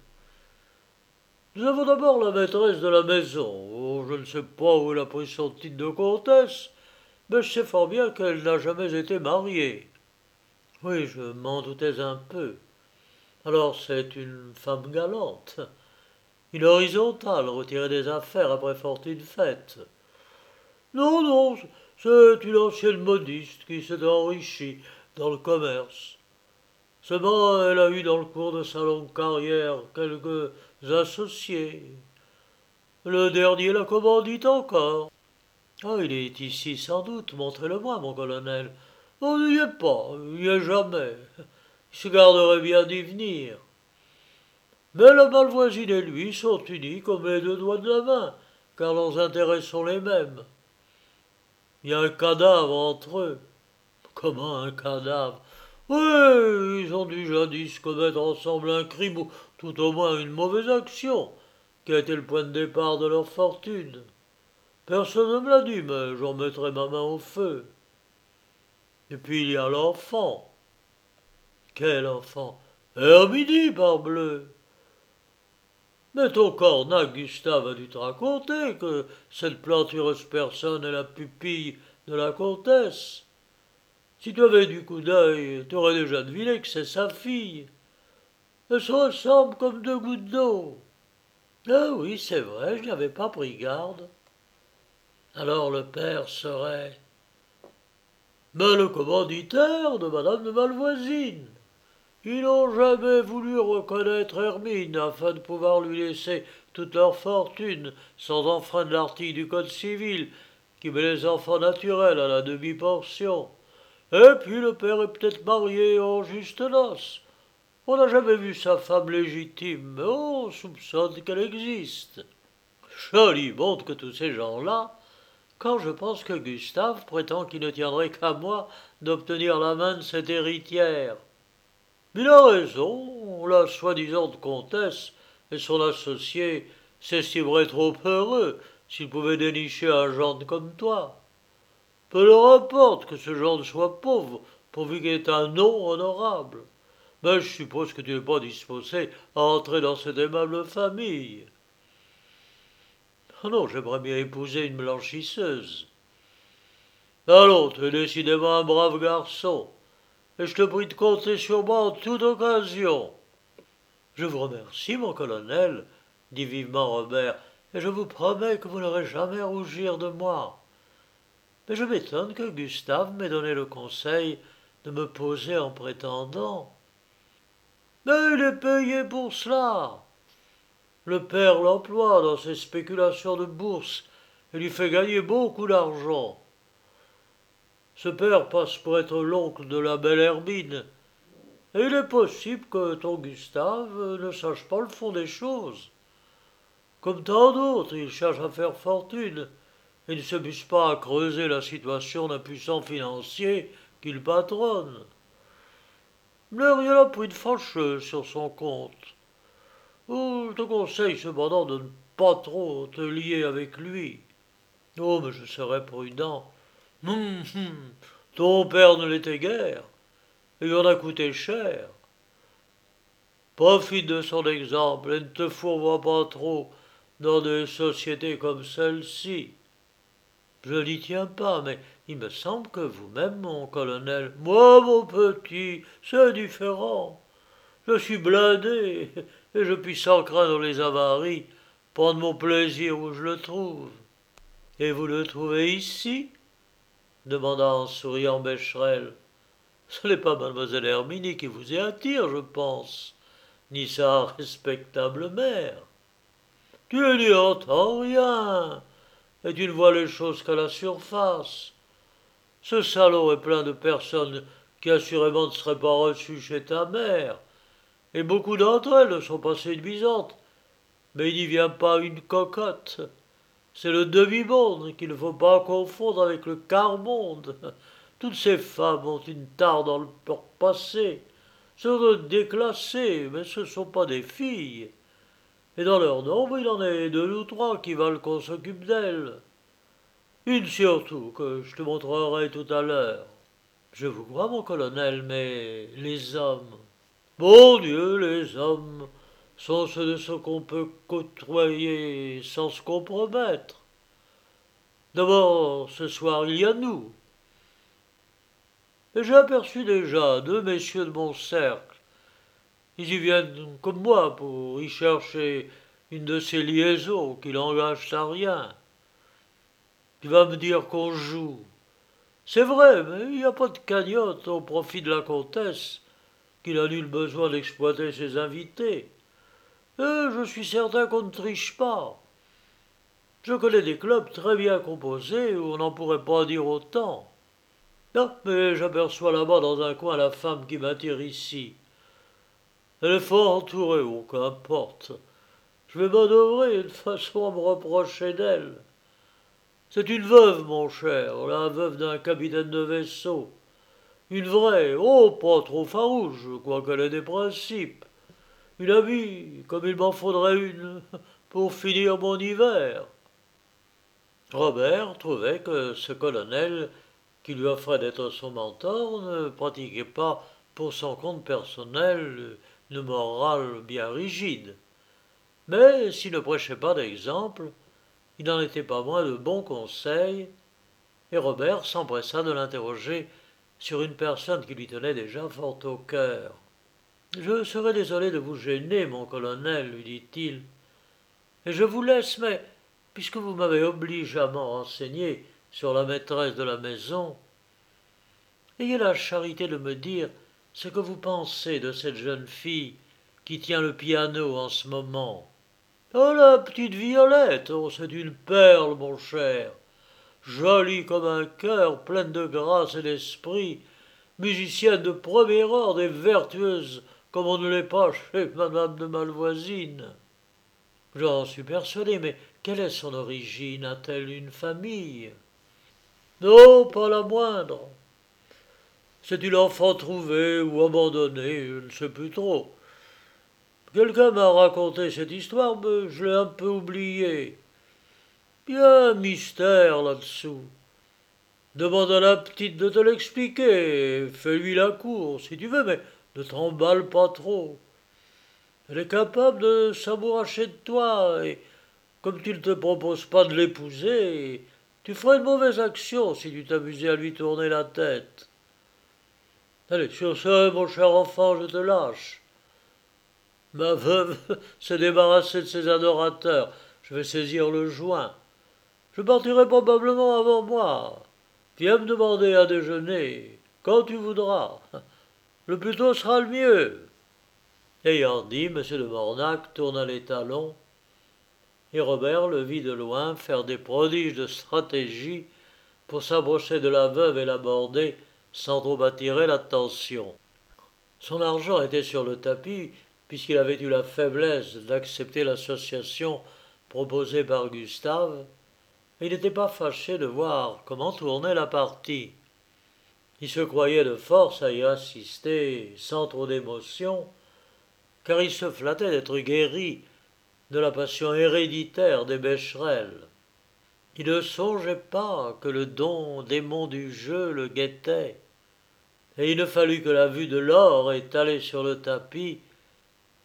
Nous avons d'abord la maîtresse de la maison. Oh, je ne sais pas où elle a pris son titre de comtesse, mais je sais fort bien qu'elle n'a jamais été mariée. Oui, je m'en doutais un peu. Alors c'est une femme galante, une horizontale retirée des affaires après fortune faite. Non, non, c'est une ancienne modiste qui s'est enrichie dans le commerce. Seulement, elle a eu dans le cours de sa longue carrière quelques associés. Le dernier la commandite encore. Ah, il est ici sans doute, montrez-le-moi, mon colonel. On n'y est pas, il n'y est jamais. Il se garderait bien d'y venir. Mais la Malvoisine et lui sont unis comme les deux doigts de la main, car leurs intérêts sont les mêmes. Il y a un cadavre entre eux. Comment un cadavre? Oui, ils ont dû jadis commettre ensemble un crime ou tout au moins une mauvaise action, qui a été le point de départ de leur fortune. Personne ne me l'a dit, mais j'en mettrai ma main au feu. Et puis il y a l'enfant. Quel enfant? Hermine, parbleu! Mais ton cornac Gustave a dû te raconter que cette plantureuse personne est la pupille de la comtesse. Si tu avais du coup d'œil, tu aurais déjà deviné que c'est sa fille. Elles se ressemblent comme deux gouttes d'eau. Ah oui, c'est vrai, je n'y avais pas pris garde. Alors le père serait... Mais le commanditaire de madame de Malvoisine. Ils n'ont jamais voulu reconnaître Hermine afin de pouvoir lui laisser toute leur fortune sans enfreindre l'article du Code civil qui met les enfants naturels à la demi-portion. Et puis le père est peut-être marié en juste noces. On n'a jamais vu sa femme légitime, mais on soupçonne qu'elle existe. Joli monde que tous ces gens-là, quand je pense que Gustave prétend qu'il ne tiendrait qu'à moi d'obtenir la main de cette héritière. Il a raison, la soi-disant comtesse et son associé s'estimeraient trop heureux s'ils pouvaient dénicher un gendre comme toi. Peu leur importe que ce gendre soit pauvre, pourvu qu'il ait un nom honorable. Mais je suppose que tu n'es pas disposé à entrer dans cette aimable famille. Oh non, j'aimerais bien épouser une blanchisseuse. Allons, tu es décidément un brave garçon, et je te prie de compter sur moi en toute occasion. Je vous remercie, mon colonel, dit vivement Robert, et je vous promets que vous n'aurez jamais à rougir de moi. Mais je m'étonne que Gustave m'ait donné le conseil de me poser en prétendant. Mais il est payé pour cela. Le père l'emploie dans ses spéculations de bourse et lui fait gagner beaucoup d'argent. Ce père passe pour être l'oncle de la belle Hermine, et il est possible que ton Gustave ne sache pas le fond des choses. Comme tant d'autres, il cherche à faire fortune et ne s'amuse pas à creuser la situation d'un puissant financier qu'il patronne. Mais rien n'a pris de fâcheux sur son compte. Oh, je te conseille cependant de ne pas trop te lier avec lui. Oh, mais je serai prudent. Hum, hum, ton père ne l'était guère, et il en a coûté cher. Profite de son exemple et ne te fourvoie pas trop dans des sociétés comme celle-ci. Je n'y tiens pas, mais il me semble que vous-même, mon colonel, moi, mon petit, c'est différent. Je suis blindé, et je puis sans craindre les avaries prendre mon plaisir où je le trouve. Et vous le trouvez ici? Demanda en souriant Becherel. Ce n'est pas mademoiselle Herminie qui vous y attire, je pense, ni sa respectable mère. Tu n'y entends rien, et tu ne vois les choses qu'à la surface. Ce salon est plein de personnes qui assurément ne seraient pas reçues chez ta mère, et beaucoup d'entre elles ne sont pas séduisantes, mais il n'y vient pas une cocotte. C'est le demi-monde qu'il ne faut pas confondre avec le quart-monde. Toutes ces femmes ont une tare dans leur passé, sont déclassées, mais ce ne sont pas des filles. Et dans leur nombre, il en est deux ou trois qui veulent qu'on s'occupe d'elles. Une surtout, que je te montrerai tout à l'heure. Je vous crois, mon colonel, mais les hommes. Mon Dieu, les hommes sont ceux de ceux qu'on peut côtoyer sans se compromettre. D'abord, ce soir, il y a nous. Et j'ai aperçu déjà deux messieurs de mon cercle. Ils y viennent comme moi pour y chercher une de ces liaisons qui n'engagent à rien. Tu vas me dire qu'on joue. C'est vrai, mais il n'y a pas de cagnotte au profit de la comtesse, qui n'a nul besoin d'exploiter ses invités. Et je suis certain qu'on ne triche pas. Je connais des clubs très bien composés où on n'en pourrait pas dire autant. Non, mais j'aperçois là-bas dans un coin la femme qui m'attire ici. Elle est fort entourée, ou qu'importe. Je vais manœuvrer de façon à me reprocher d'elle. C'est une veuve, mon cher, la veuve d'un capitaine de vaisseau. Une vraie, oh, pas trop farouche, quoiqu'elle ait des principes. Une amie, comme il m'en faudrait une, pour finir mon hiver. Robert trouvait que ce colonel, qui lui offrait d'être son mentor, ne pratiquait pas pour son compte personnel une morale bien rigide. Mais s'il ne prêchait pas d'exemple, il n'en était pas moins de bons conseils, et Robert s'empressa de l'interroger sur une personne qui lui tenait déjà fort au cœur. Je serais désolé de vous gêner, mon colonel, lui dit-il, et je vous laisse, mais puisque vous m'avez obligeamment renseigné sur la maîtresse de la maison, ayez la charité de me dire ce que vous pensez de cette jeune fille qui tient le piano en ce moment. Oh, la petite Violette, oh, c'est une perle, mon cher, jolie comme un cœur, pleine de grâce et d'esprit, musicienne de premier ordre et vertueuse comme on ne l'est pas chez madame de Malvoisine. J'en suis persuadé, mais quelle est son origine? A-t-elle une famille? Non, pas la moindre. C'est une enfant trouvée ou abandonnée, je ne sais plus trop. Quelqu'un m'a raconté cette histoire, mais je l'ai un peu oubliée. Il y a un mystère là-dessous. Demande à la petite de te l'expliquer, fais-lui la cour, si tu veux, mais ne t'emballe pas trop. Elle est capable de s'amouracher de toi, et comme tu ne te proposes pas de l'épouser, tu ferais une mauvaise action si tu t'amusais à lui tourner la tête. Allez, sur ce, mon cher enfant, je te lâche. Ma veuve s'est débarrassée de ses adorateurs. Je vais saisir le joint. Je partirai probablement avant moi. Viens me demander à déjeuner, quand tu voudras. Le plus tôt sera le mieux. Ayant dit, M. de Mornac tourna les talons, et Robert le vit de loin faire des prodiges de stratégie pour s'approcher de la veuve et l'aborder sans trop attirer l'attention. Son argent était sur le tapis, puisqu'il avait eu la faiblesse d'accepter l'association proposée par Gustave, et il n'était pas fâché de voir comment tournait la partie. Il se croyait de force à y assister sans trop d'émotion, car il se flattait d'être guéri de la passion héréditaire des Becherel. Il ne songeait pas que le don démon du jeu le guettait, et il ne fallut que la vue de l'or étalé sur le tapis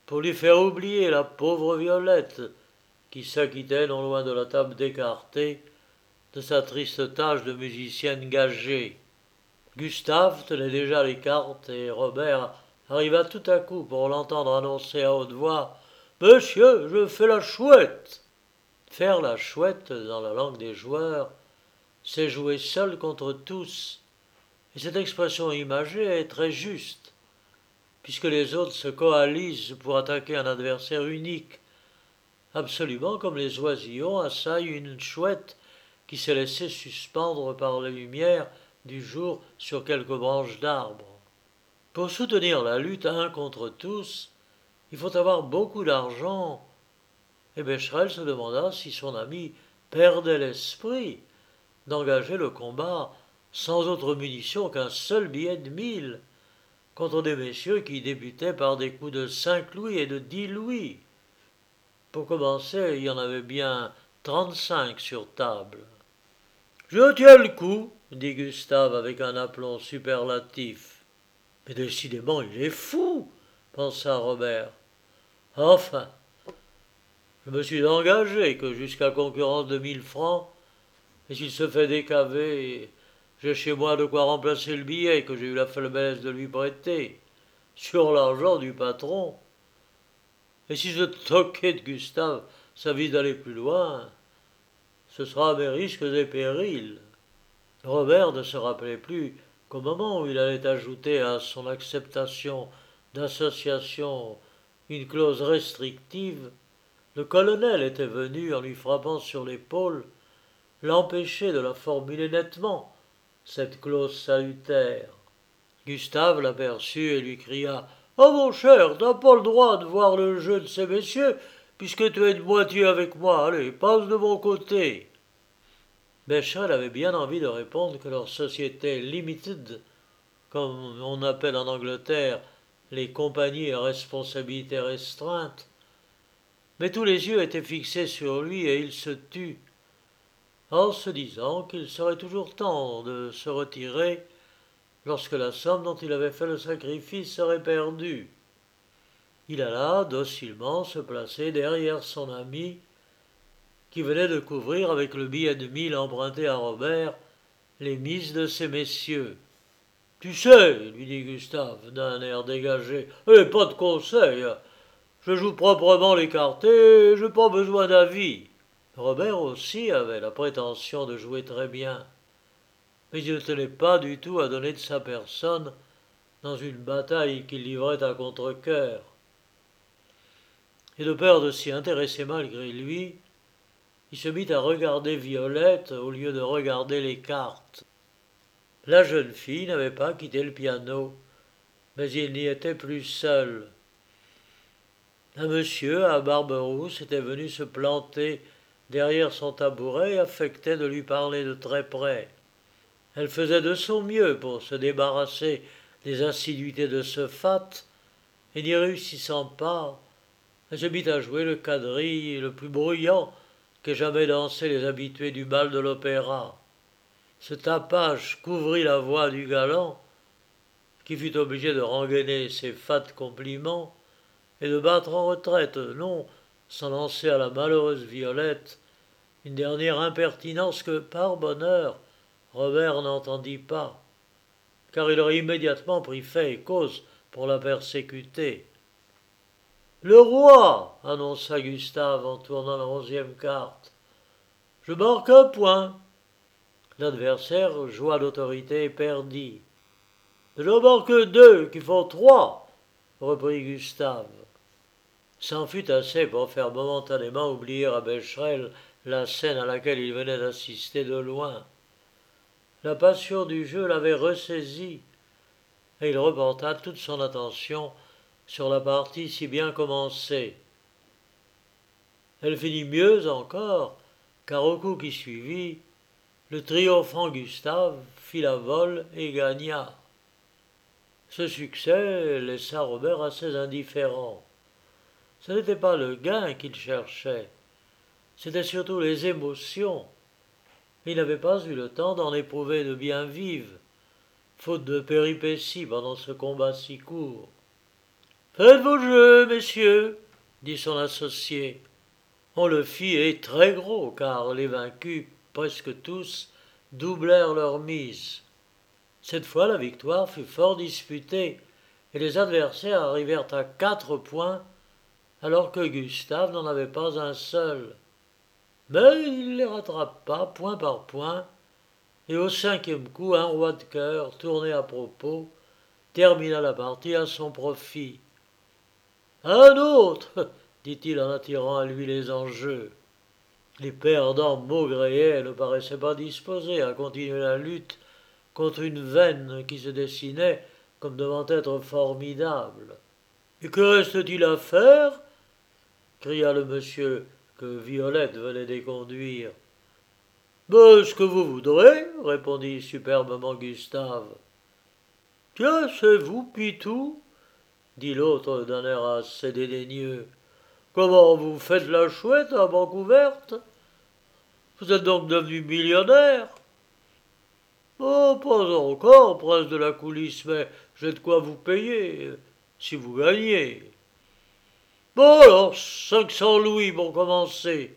pour lui faire oublier la pauvre Violette, qui s'acquittait non loin de la table d'écarté de sa triste tâche de musicienne gagée. Gustave tenait déjà les cartes et Robert arriva tout à coup pour l'entendre annoncer à haute voix « Monsieur, je fais la chouette !» Faire la chouette, dans la langue des joueurs, c'est jouer seul contre tous, et cette expression imagée est très juste, puisque les autres se coalisent pour attaquer un adversaire unique, absolument comme les oisillons assaillent une chouette qui s'est laissée suspendre par la lumière du jour sur quelques branches d'arbres. Pour soutenir la lutte un contre tous, il faut avoir beaucoup d'argent, et Becherel se demanda si son ami perdait l'esprit d'engager le combat sans autre munition qu'un seul billet de mille, contre des messieurs qui débutaient par des coups de cinq louis et de dix louis. Pour commencer, il y en avait bien trente-cinq sur table. « Je tiens le coup, » dit Gustave avec un aplomb superlatif. « Mais décidément, il est fou, » pensa Robert. « Enfin, je me suis engagé que jusqu'à concurrence de mille francs, et s'il se fait décaver, j'ai chez moi de quoi remplacer le billet que j'ai eu la faiblesse de lui prêter, sur l'argent du patron. Et si ce toquet de Gustave s'avise d'aller plus loin, ce sera à mes risques et périls. » Robert ne se rappelait plus qu'au moment où il allait ajouter à son acceptation d'association une clause restrictive, le colonel était venu, en lui frappant sur l'épaule, l'empêcher de la formuler nettement, cette clause salutaire. Gustave l'aperçut et lui cria « Oh mon cher, t'as pas le droit de voir le jeu de ces messieurs, puisque tu es de moitié avec moi. Allez, passe de mon côté. » Becherel avait bien envie de répondre que leur société limited, comme on appelle en Angleterre les compagnies à responsabilité restreinte, mais tous les yeux étaient fixés sur lui et il se tut, en se disant qu'il serait toujours temps de se retirer lorsque la somme dont il avait fait le sacrifice serait perdue. Il alla docilement se placer derrière son ami, qui venait de couvrir avec le billet de mille emprunté à Robert les mises de ces messieurs. « Tu sais, lui dit Gustave d'un air dégagé, et pas de conseil. Je joue proprement les cartes et j'ai pas besoin d'avis. » Robert aussi avait la prétention de jouer très bien, mais il ne tenait pas du tout à donner de sa personne dans une bataille qu'il livrait à contre-cœur. Et de peur de s'y intéresser malgré lui, il se mit à regarder Violette au lieu de regarder les cartes. La jeune fille n'avait pas quitté le piano, mais il n'y était plus seul. Un monsieur à barbe rousse était venu se planter derrière son tabouret et affectait de lui parler de très près. Elle faisait de son mieux pour se débarrasser des assiduités de ce fat, et n'y réussissant pas, elle se mit à jouer le quadrille le plus bruyant qu'aient jamais dansé les habitués du bal de l'opéra. Ce tapage couvrit la voix du galant, qui fut obligé de rengainer ses fats compliments et de battre en retraite, non sans lancer à la malheureuse Violette une dernière impertinence que, par bonheur, Robert n'entendit pas, car il aurait immédiatement pris fait et cause pour la persécuter. « Le roi !» annonça Gustave en tournant la onzième carte. « Je marque un point. » L'adversaire joua l'autorité et perdit. « Je marque deux, qui font trois, » reprit Gustave. C'en fut assez pour faire momentanément oublier à Becherel la scène à laquelle il venait d'assister de loin. La passion du jeu l'avait ressaisi, et il reporta toute son attention sur la partie si bien commencée. Elle finit mieux encore, car au coup qui suivit, le triomphant Gustave fit la vole et gagna. Ce succès laissa Robert assez indifférent. Ce n'était pas le gain qu'il cherchait, c'était surtout les émotions. Il n'avait pas eu le temps d'en éprouver de bien vives, faute de péripéties pendant ce combat si court. Faites vos jeux, messieurs, dit son associé. On le fit et très gros, car les vaincus, presque tous, doublèrent leur mise. Cette fois, la victoire fut fort disputée, et les adversaires arrivèrent à quatre points, alors que Gustave n'en avait pas un seul. Mais il les rattrapa point par point, et au cinquième coup, un roi de cœur, tourné à propos, termina la partie à son profit. Un autre, dit-il en attirant à lui les enjeux. Les perdants maugréaient et ne paraissaient pas disposés à continuer la lutte contre une veine qui se dessinait comme devant être formidable. Et que reste-t-il à faire? Cria le monsieur que Violette venait d'éconduire. Ben, ce que vous voudrez, répondit superbement Gustave. Tiens, c'est vous, Pitou, dit l'autre d'un air assez dédaigneux. Comment vous faites la chouette à banque ouverte? Vous êtes donc devenu millionnaire? Oh, pas encore, prince de la coulisse, mais j'ai de quoi vous payer, si vous gagnez. Bon alors, cinq cents louis pour commencer.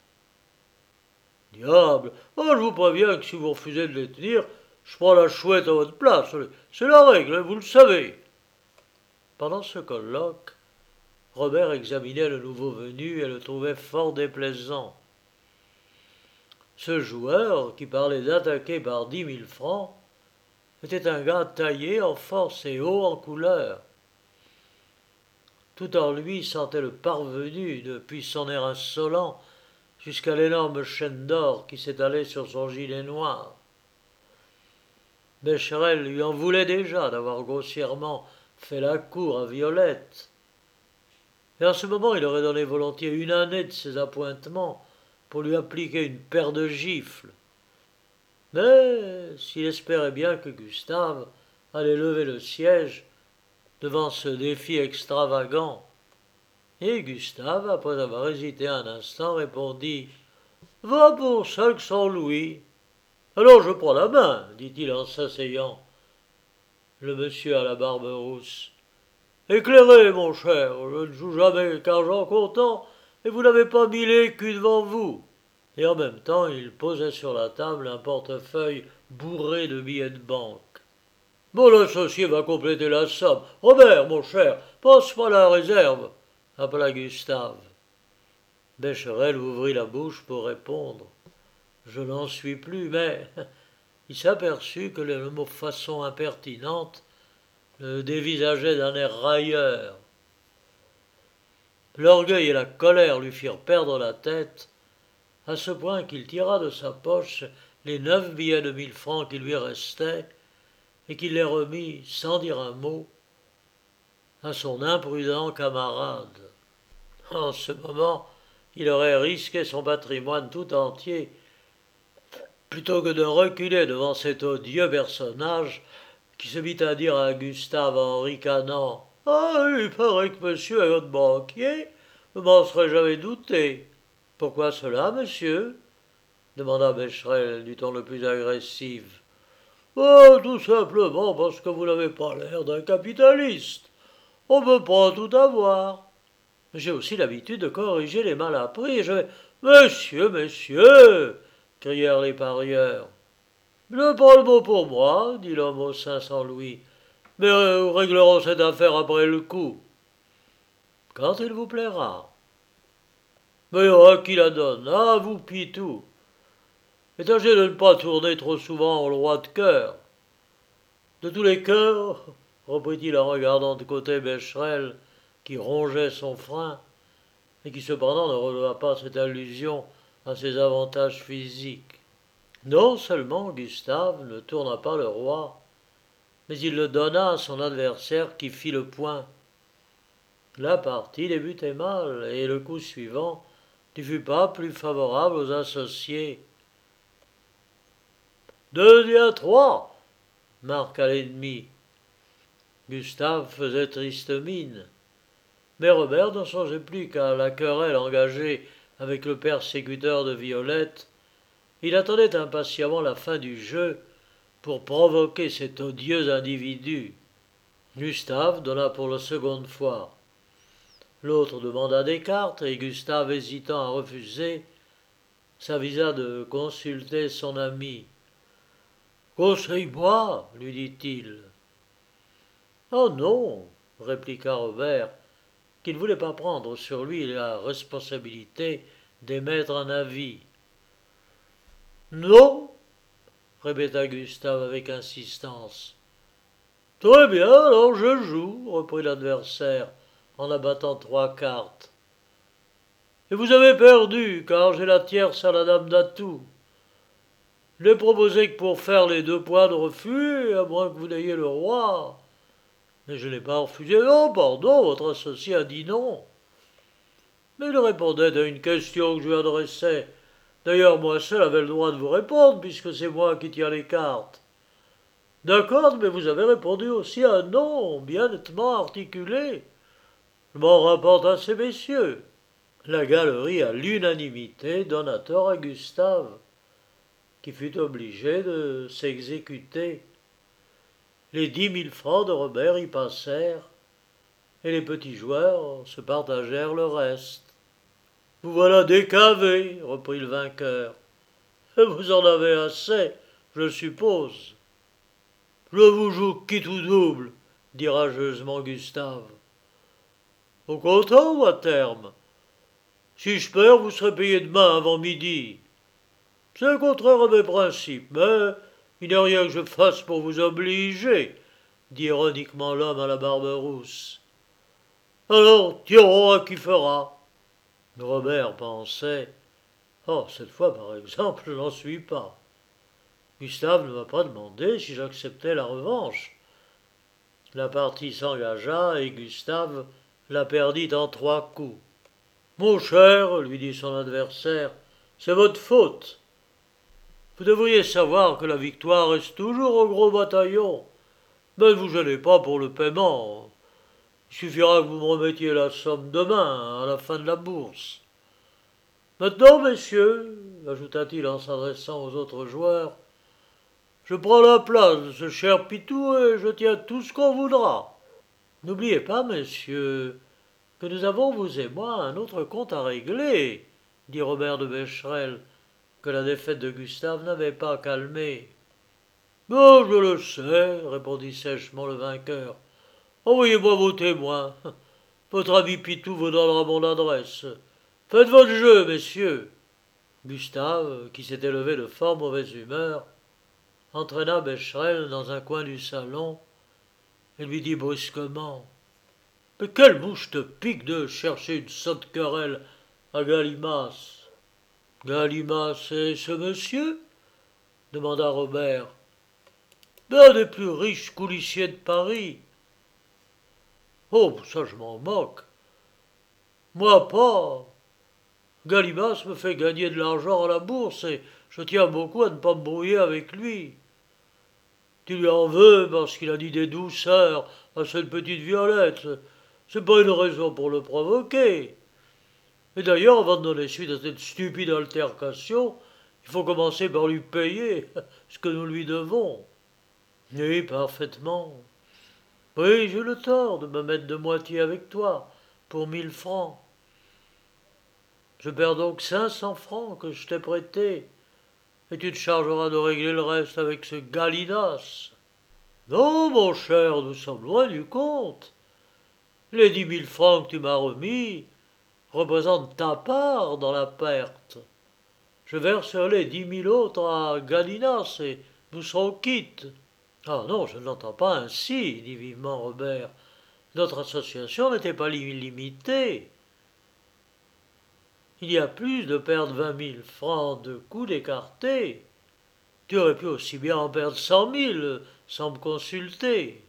Diable, oh, je vous préviens que si vous refusez de les tenir, je prends la chouette à votre place. C'est la règle, vous le savez. Pendant ce colloque, Robert examinait le nouveau venu et le trouvait fort déplaisant. Ce joueur, qui parlait d'attaquer par dix mille francs, était un gars taillé en force et haut en couleur. Tout en lui sentait le parvenu, depuis son air insolent jusqu'à l'énorme chaîne d'or qui s'étalait sur son gilet noir. Becherel lui en voulait déjà d'avoir grossièrement fait la cour à Violette. Et en ce moment, il aurait donné volontiers une année de ses appointements pour lui appliquer une paire de gifles. Mais s'il espérait bien que Gustave allait lever le siège devant ce défi extravagant, et Gustave, après avoir hésité un instant, répondit « Va pour cinq cents louis. »« Alors je prends la main, dit-il en s'asseyant. Le monsieur à la barbe rousse. Éclairez, mon cher, je ne joue jamais qu'argent comptant, et vous n'avez pas mille écus devant vous. » Et en même temps, il posait sur la table un portefeuille bourré de billets de banque. « Mon associé va compléter la somme. Robert, mon cher, passe-moi la réserve, appela Gustave. Becherel ouvrit la bouche pour répondre. Je n'en suis plus, mais il s'aperçut que le mot façon impertinente le dévisageait d'un air railleur. L'orgueil et la colère lui firent perdre la tête, à ce point qu'il tira de sa poche les neuf billets de mille francs qui lui restaient et qu'il les remit, sans dire un mot, à son imprudent camarade. En ce moment, il aurait risqué son patrimoine tout entier plutôt que de reculer devant cet odieux personnage qui se mit à dire à Gustave en ricanant « Ah, il paraît que monsieur est votre banquier, je m'en serais jamais douté. » « Pourquoi cela, monsieur ?» demanda Becherel du ton le plus agressif. « Oh, tout simplement parce que vous n'avez pas l'air d'un capitaliste. On ne peut pas tout avoir. J'ai aussi l'habitude de corriger les malappris et je vais... »« Messieurs, messieurs !» crièrent les parieurs. « Ne pas le mot pour moi, dit l'homme aux cinq cents louis, mais nous réglerons cette affaire après le coup. »« Quand il vous plaira. »« Mais à qui la donne? À vous, Pitou. Et tâchez de ne pas tourner trop souvent au roi de cœur. De tous les cœurs, reprit-il en regardant de côté Becherel, qui rongeait son frein, et qui cependant ne releva pas cette allusion à ses avantages physiques. Non seulement Gustave ne tourna pas le roi, mais il le donna à son adversaire qui fit le point. La partie débutait mal, et le coup suivant ne fut pas plus favorable aux associés. Deux à trois, marqua l'ennemi. Gustave faisait triste mine, mais Robert ne songeait plus qu'à la querelle engagée avec le persécuteur de Violette. Il attendait impatiemment la fin du jeu pour provoquer cet odieux individu. Gustave donna pour la seconde fois. L'autre demanda des cartes, et Gustave, hésitant à refuser, s'avisa de consulter son ami. Conseille-moi, lui dit-il. Oh non, répliqua Robert, qui ne voulait pas prendre sur lui la responsabilité d'émettre un avis. Non, répéta Gustave avec insistance. Très bien, alors je joue, reprit l'adversaire, en abattant trois cartes. Et vous avez perdu, car j'ai la tierce à la dame d'atout. Je n'ai proposé que pour faire les deux points de refus, à moins que vous n'ayez le roi. Mais je n'ai pas refusé. Non, pardon, votre associé a dit non. Mais il répondait à une question que je lui adressais. D'ailleurs, moi seul avais le droit de vous répondre, puisque c'est moi qui tiens les cartes. D'accord, mais vous avez répondu aussi à un non, bien nettement articulé. Je m'en rapporte à ces messieurs. La galerie, à l'unanimité, donna tort à Gustave, qui fut obligé de s'exécuter. Les dix mille francs de Robert y passèrent, et les petits joueurs se partagèrent le reste. Vous voilà décavé, reprit le vainqueur. Vous en avez assez, je suppose. Je vous joue quitte ou double, dit rageusement Gustave. Au comptant ou à terme? Si je perds, vous serez payé demain avant midi. C'est contraire à mes principes, mais il n'y a rien que je fasse pour vous obliger, dit ironiquement l'homme à la barbe rousse. Alors, tirons à qui fera. Robert pensait. Oh, cette fois, par exemple, je n'en suis pas. Gustave ne m'a pas demandé si j'acceptais la revanche. La partie s'engagea et Gustave la perdit en trois coups. Mon cher, lui dit son adversaire, c'est votre faute. Vous devriez savoir que la victoire reste toujours au gros bataillon. Mais ne vous gênez pas pour le paiement. Il suffira que vous me remettiez la somme demain, à la fin de la bourse. Maintenant, messieurs, ajouta-t-il en s'adressant aux autres joueurs, je prends la place de ce cher Pitou et je tiens tout ce qu'on voudra. N'oubliez pas, messieurs, que nous avons, vous et moi, un autre compte à régler, dit Robert de Becherel, que la défaite de Gustave n'avait pas calmé. Oh, je le sais, répondit sèchement le vainqueur. Envoyez-moi vos témoins. Votre ami Pitou vous donnera mon adresse. Faites votre jeu, messieurs. Gustave, qui s'était levé de fort mauvaise humeur, entraîna Becherel dans un coin du salon et lui dit brusquement « Mais quelle mouche te pique de chercher une sotte querelle à Galimas ?» « Galimas et ce monsieur ?» demanda Robert. « Un des plus riches coulissiers de Paris. »« Oh, ça je m'en moque. Moi pas. Galimas me fait gagner de l'argent à la bourse et je tiens beaucoup à ne pas me brouiller avec lui. Tu lui en veux parce qu'il a dit des douceurs à cette petite Violette. C'est pas une raison pour le provoquer. Et d'ailleurs, avant de donner suite à cette stupide altercation, il faut commencer par lui payer ce que nous lui devons. Oui, parfaitement. Oui, j'ai le tort de me mettre de moitié avec toi, pour mille francs. Je perds donc cinq cents francs que je t'ai prêtés, et tu te chargeras de régler le reste avec ce Galinas. Non, mon cher, nous sommes loin du compte. Les dix mille francs que tu m'as remis représentent ta part dans la perte. Je verserai les dix mille autres à Galinas et nous serons quittes. Ah non, je ne l'entends pas ainsi, dit vivement Robert. Notre association n'était pas illimitée. Il y a plus de perdre vingt mille francs de coups écartés. Tu aurais pu aussi bien en perdre cent mille sans me consulter.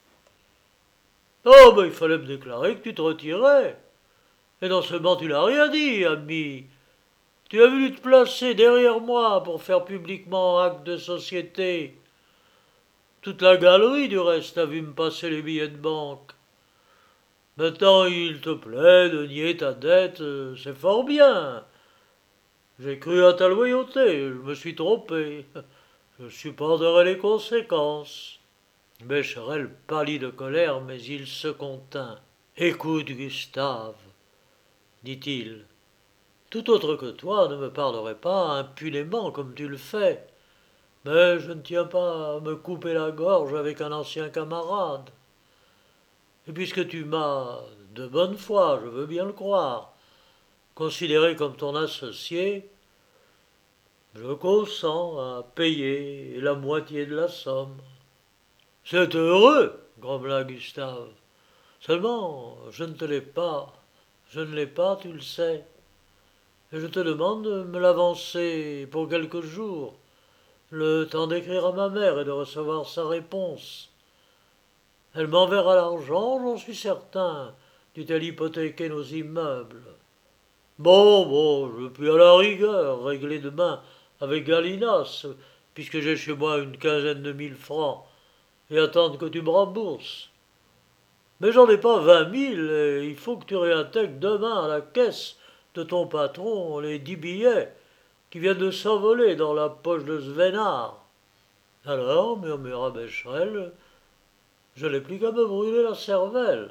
Oh, ben il fallait me déclarer que tu te retirais. Et non seulement tu n'as rien dit, ami. Tu as voulu te placer derrière moi pour faire publiquement acte de société. Toute la galerie, du reste, a vu me passer les billets de banque. Maintenant, il te plaît de nier ta dette, c'est fort bien. J'ai cru à ta loyauté, je me suis trompé. Je supporterai les conséquences. Becherel pâlit de colère, mais il se contint. Écoute, Gustave, dit-il, tout autre que toi ne me parlerait pas impunément comme tu le fais. Mais je ne tiens pas à me couper la gorge avec un ancien camarade. Et puisque tu m'as, de bonne foi, je veux bien le croire, considéré comme ton associé, je consens à payer la moitié de la somme. C'est heureux, grommela Gustave. Seulement, je ne te l'ai pas. Je ne l'ai pas, tu le sais. Et je te demande de me l'avancer pour quelques jours, le temps d'écrire à ma mère et de recevoir sa réponse. Elle m'enverra l'argent, j'en suis certain, dût-elle hypothéquer nos immeubles. Bon, bon, je puis à la rigueur régler demain avec Galinas, puisque j'ai chez moi une quinzaine de mille francs, et attendre que tu me rembourses. Mais j'en ai pas vingt mille, et il faut que tu réintègres demain à la caisse de ton patron les dix billets qui viennent de s'envoler dans la poche de Svenard. Alors, murmura Becherel, je n'ai plus qu'à me brûler la cervelle.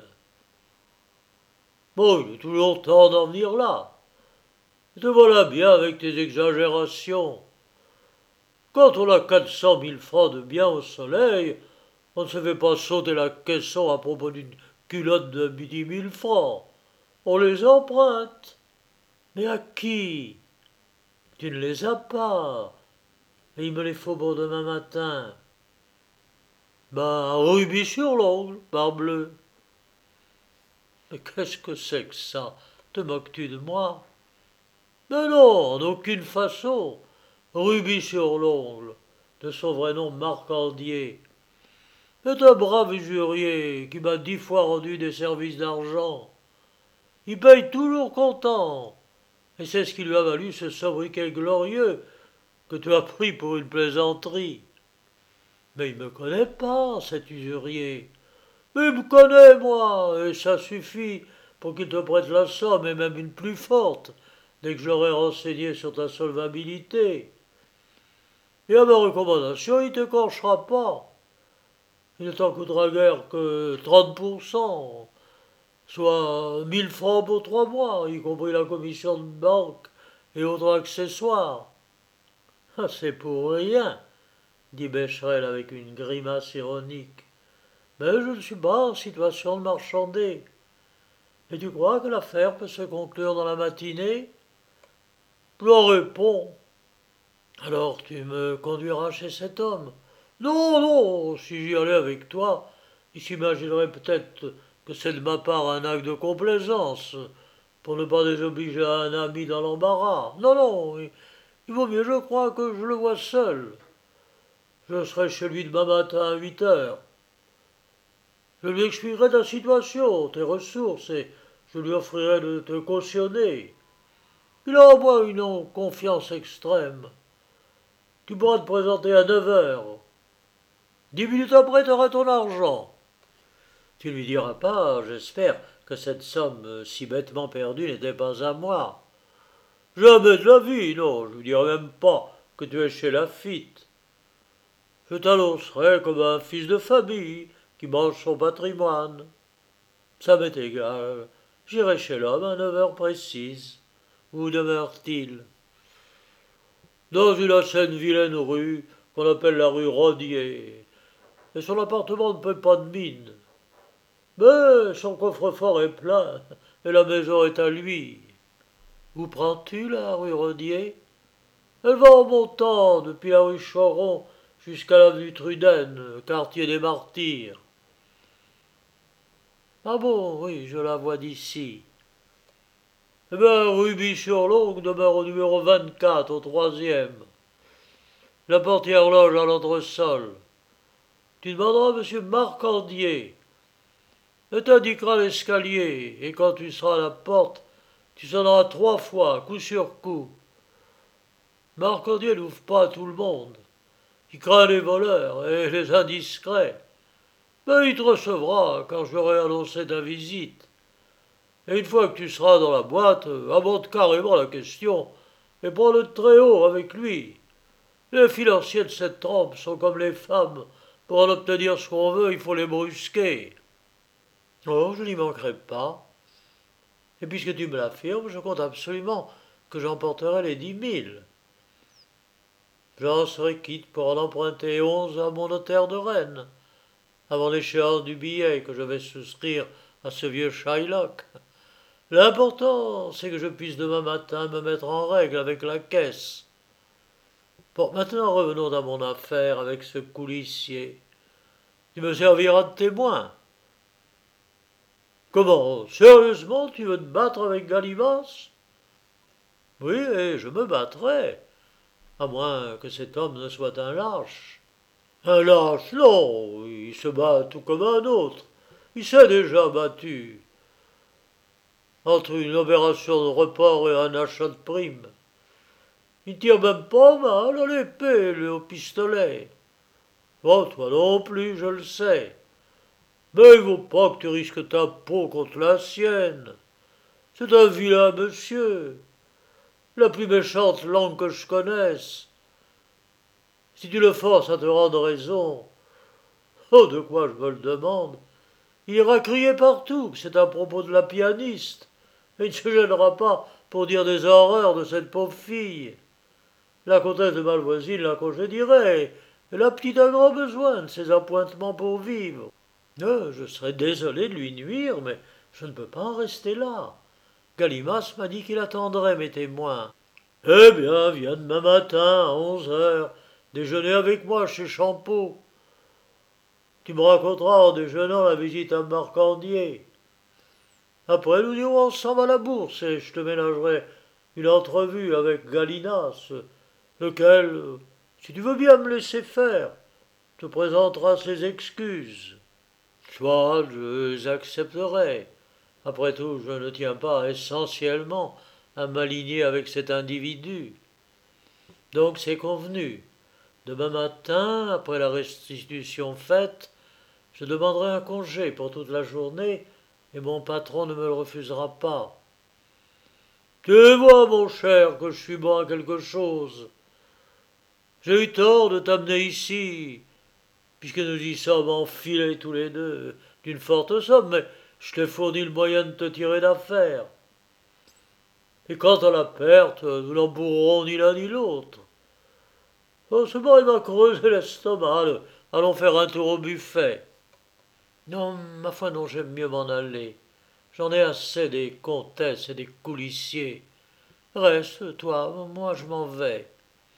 Bon, il est toujours temps d'en venir là. Et te voilà bien avec tes exagérations. Quand on a quatre cent mille francs de biens au soleil, on ne se fait pas sauter la caisson à propos d'une culotte de dix mille francs. On les emprunte. Mais à qui? Tu ne les as pas. Et il me les faut pour demain matin. Ben, rubis sur l'ongle, parbleu. Mais qu'est-ce que c'est que ça? Te moques-tu de moi? Mais non, en aucune façon. Rubis sur l'ongle, de son vrai nom Marcandier, est un brave usurier qui m'a dix fois rendu des services d'argent. Il paye toujours content, et c'est ce qui lui a valu ce sobriquet glorieux que tu as pris pour une plaisanterie. Mais il me connaît pas, cet usurier. Mais il me connaît, moi, et ça suffit pour qu'il te prête la somme, et même une plus forte, dès que j'aurai renseigné sur ta solvabilité. Et à ma recommandation, il ne t'écorchera pas. Il ne t'en coûtera guère que trente pour cent, soit mille francs pour trois mois, y compris la commission de banque et autres accessoires. Ah, c'est pour rien, dit Becherel avec une grimace ironique. Mais je ne suis pas en situation de marchander. Et tu crois que l'affaire peut se conclure dans la matinée? J'en réponds. Alors tu me conduiras chez cet homme? Non, non, si j'y allais avec toi, il s'imaginerait peut-être que c'est de ma part un acte de complaisance, pour ne pas désobliger un ami dans l'embarras. Non, non, il, il vaut mieux, je crois, que je le voie seul. Je serai chez lui demain matin à huit heures. Je lui expliquerai ta situation, tes ressources, et je lui offrirai de te cautionner. Il a en moi une confiance extrême. Tu pourras te présenter à neuf heures. Dix minutes après, tu auras ton argent. Tu ne lui diras pas, j'espère, que cette somme si bêtement perdue n'était pas à moi. Jamais de la vie, non, je ne lui dirai même pas que tu es chez Laffitte. Je t'annoncerai comme un fils de famille qui mange son patrimoine. Ça m'est égal, j'irai chez l'homme à neuf heures précises. Où demeure-t-il? Dans une ancienne vilaine rue qu'on appelle la rue Rodier. Et son appartement ne paie pas de mine. Mais son coffre-fort est plein, et la maison est à lui. Où prends-tu la rue Rodier? Elle va en montant depuis la rue Choron jusqu'à l'avenue Truden, quartier des Martyrs. Ah bon, oui, je la vois d'ici. Eh bien, rue Bichon-Longue demeure au numéro vingt-quatre, au troisième. La portière loge à l'entresol. Tu demanderas à monsieur Marcandier. Et t'indiqueras l'escalier, et quand tu seras à la porte, tu sonneras trois fois, coup sur coup. Marcandier n'ouvre pas à tout le monde. Il craint les voleurs et les indiscrets. Mais il te recevra quand je lui aurai annoncé ta visite. Et une fois que tu seras dans la boîte, aborde carrément la question et prends-le très haut avec lui. Les financiers de cette trempe sont comme les femmes Pour en obtenir ce qu'on veut, il faut les brusquer. Oh, je n'y manquerai pas. Et puisque tu me l'affirmes, je compte absolument que j'emporterai les dix mille. J'en serai quitte pour en emprunter onze à mon notaire de Rennes, avant l'échéance du billet que je vais souscrire à ce vieux Shylock. L'important, c'est que je puisse demain matin me mettre en règle avec la caisse. Bon, maintenant revenons à mon affaire avec ce coulissier. Tu me serviras de témoin. Comment, sérieusement, tu veux te battre avec Galimas? Oui, et je me battrai, à moins que cet homme ne soit un lâche. Un lâche, non, il se bat tout comme un autre. Il s'est déjà battu. Entre une opération de report et un achat de prime. Il tire même pas mal à l'épée, lui, au pistolet. Bon, toi non plus, je le sais. Mais il vaut pas que tu risques ta peau contre la sienne. C'est un vilain monsieur. La plus méchante langue que je connaisse. Si tu le forces à te rendre raison, oh, de quoi je me le demande, il ira crier partout que c'est à propos de la pianiste, et il ne se gênera pas pour dire des horreurs de cette pauvre fille. La comtesse de Malvoisine la congédierait, et la petite a grand besoin de ses appointements pour vivre. Euh, je serais désolé de lui nuire, mais je ne peux pas en rester là. Galimas m'a dit qu'il attendrait mes témoins. Eh bien, viens demain matin à onze heures, déjeuner avec moi chez Champeau. Tu me raconteras en déjeunant la visite à Marcandier. Après, nous irons ensemble à la bourse et je te ménagerai une entrevue avec Galinas, lequel, si tu veux bien me laisser faire, te présentera ses excuses. Soit je les accepterai. Après tout, je ne tiens pas essentiellement à m'aligner avec cet individu. Donc c'est convenu. Demain matin, après la restitution faite, je demanderai un congé pour toute la journée et mon patron ne me le refusera pas. Tu vois, mon cher, que je suis bon à quelque chose. J'ai eu tort de t'amener ici, puisque nous y sommes enfilés tous les deux d'une forte somme, mais je t'ai fourni le moyen de te tirer d'affaire. Et quant à la perte, nous n'en bourrons ni l'un ni l'autre. Oh, ce mari m'a creusé l'estomac. Allons faire un tour au buffet. Non, ma foi, non, j'aime mieux m'en aller. J'en ai assez des comtesses et des coulissiers. Reste, toi, moi je m'en vais.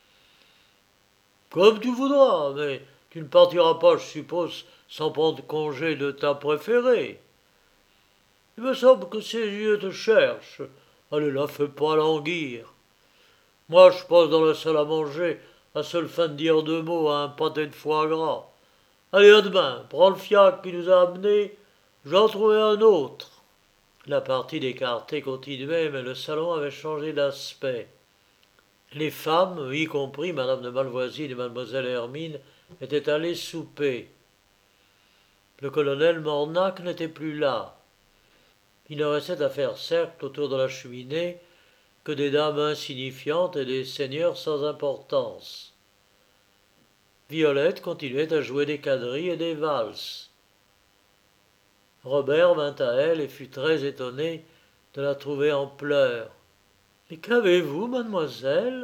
Comme tu voudras, mais tu ne partiras pas, je suppose, sans prendre congé de ta préférée. Il me semble que ses yeux te cherchent. Allez, la fais pas languir. Moi, je passe dans la salle à manger, à seule fin de dire deux mots à un pâté de foie gras. Allez, à demain, prends le fiacre qui nous a amenés, j'en trouvais un autre. La partie d'écarté continuait, mais le salon avait changé d'aspect. Les femmes, y compris madame de Malvoisine et mademoiselle Hermine, étaient allées souper. Le colonel Mornac n'était plus là. Il ne restait à faire cercle autour de la cheminée que des dames insignifiantes et des seigneurs sans importance. Violette continuait à jouer des quadrilles et des valses. Robert vint à elle et fut très étonné de la trouver en pleurs. « Mais qu'avez-vous, mademoiselle ?»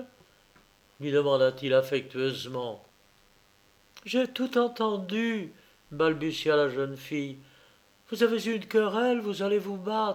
lui demanda-t-il affectueusement. « J'ai tout entendu, » balbutia la jeune fille. « Vous avez eu une querelle, vous allez vous battre. »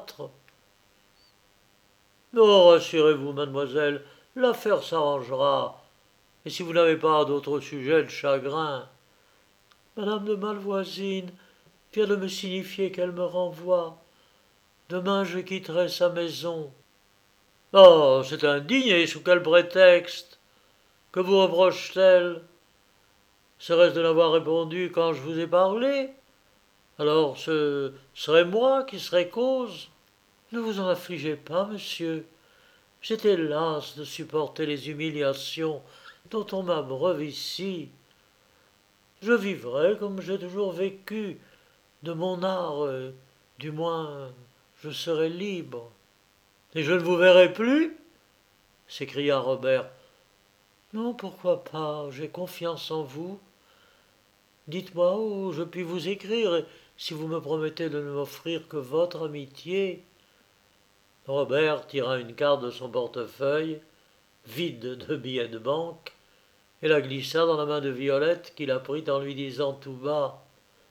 « Non, rassurez-vous, mademoiselle, l'affaire s'arrangera. Et si vous n'avez pas d'autre sujet de chagrin. » Madame de Malvoisine vient de me signifier qu'elle me renvoie. Demain je quitterai sa maison. Oh, c'est indigne, et sous quel prétexte? Que vous reproche-t-elle? Serait-ce de n'avoir répondu quand je vous ai parlé? Alors ce serait moi qui serais cause? Ne vous en affligez pas, monsieur. J'étais lasse de supporter les humiliations dont on m'abreuve ici. Je vivrai comme j'ai toujours vécu, de mon art, euh, du moins je serai libre. Et je ne vous verrai plus? S'écria Robert. Non, pourquoi pas, j'ai confiance en vous. Dites-moi où je puis vous écrire, et si vous me promettez de ne m'offrir que votre amitié. » Robert tira une carte de son portefeuille, vide de billets de banque, et la glissa dans la main de Violette, qui la prit en lui disant tout bas: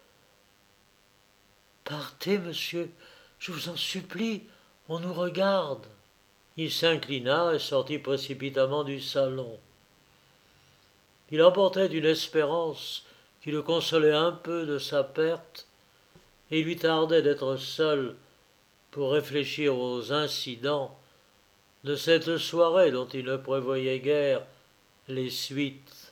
« Partez, monsieur, je vous en supplie, on nous regarde. » Il s'inclina et sortit précipitamment du salon. Il emportait une espérance qui le consolait un peu de sa perte, et il lui tardait d'être seul pour réfléchir aux incidents de cette soirée dont il ne prévoyait guère les suites.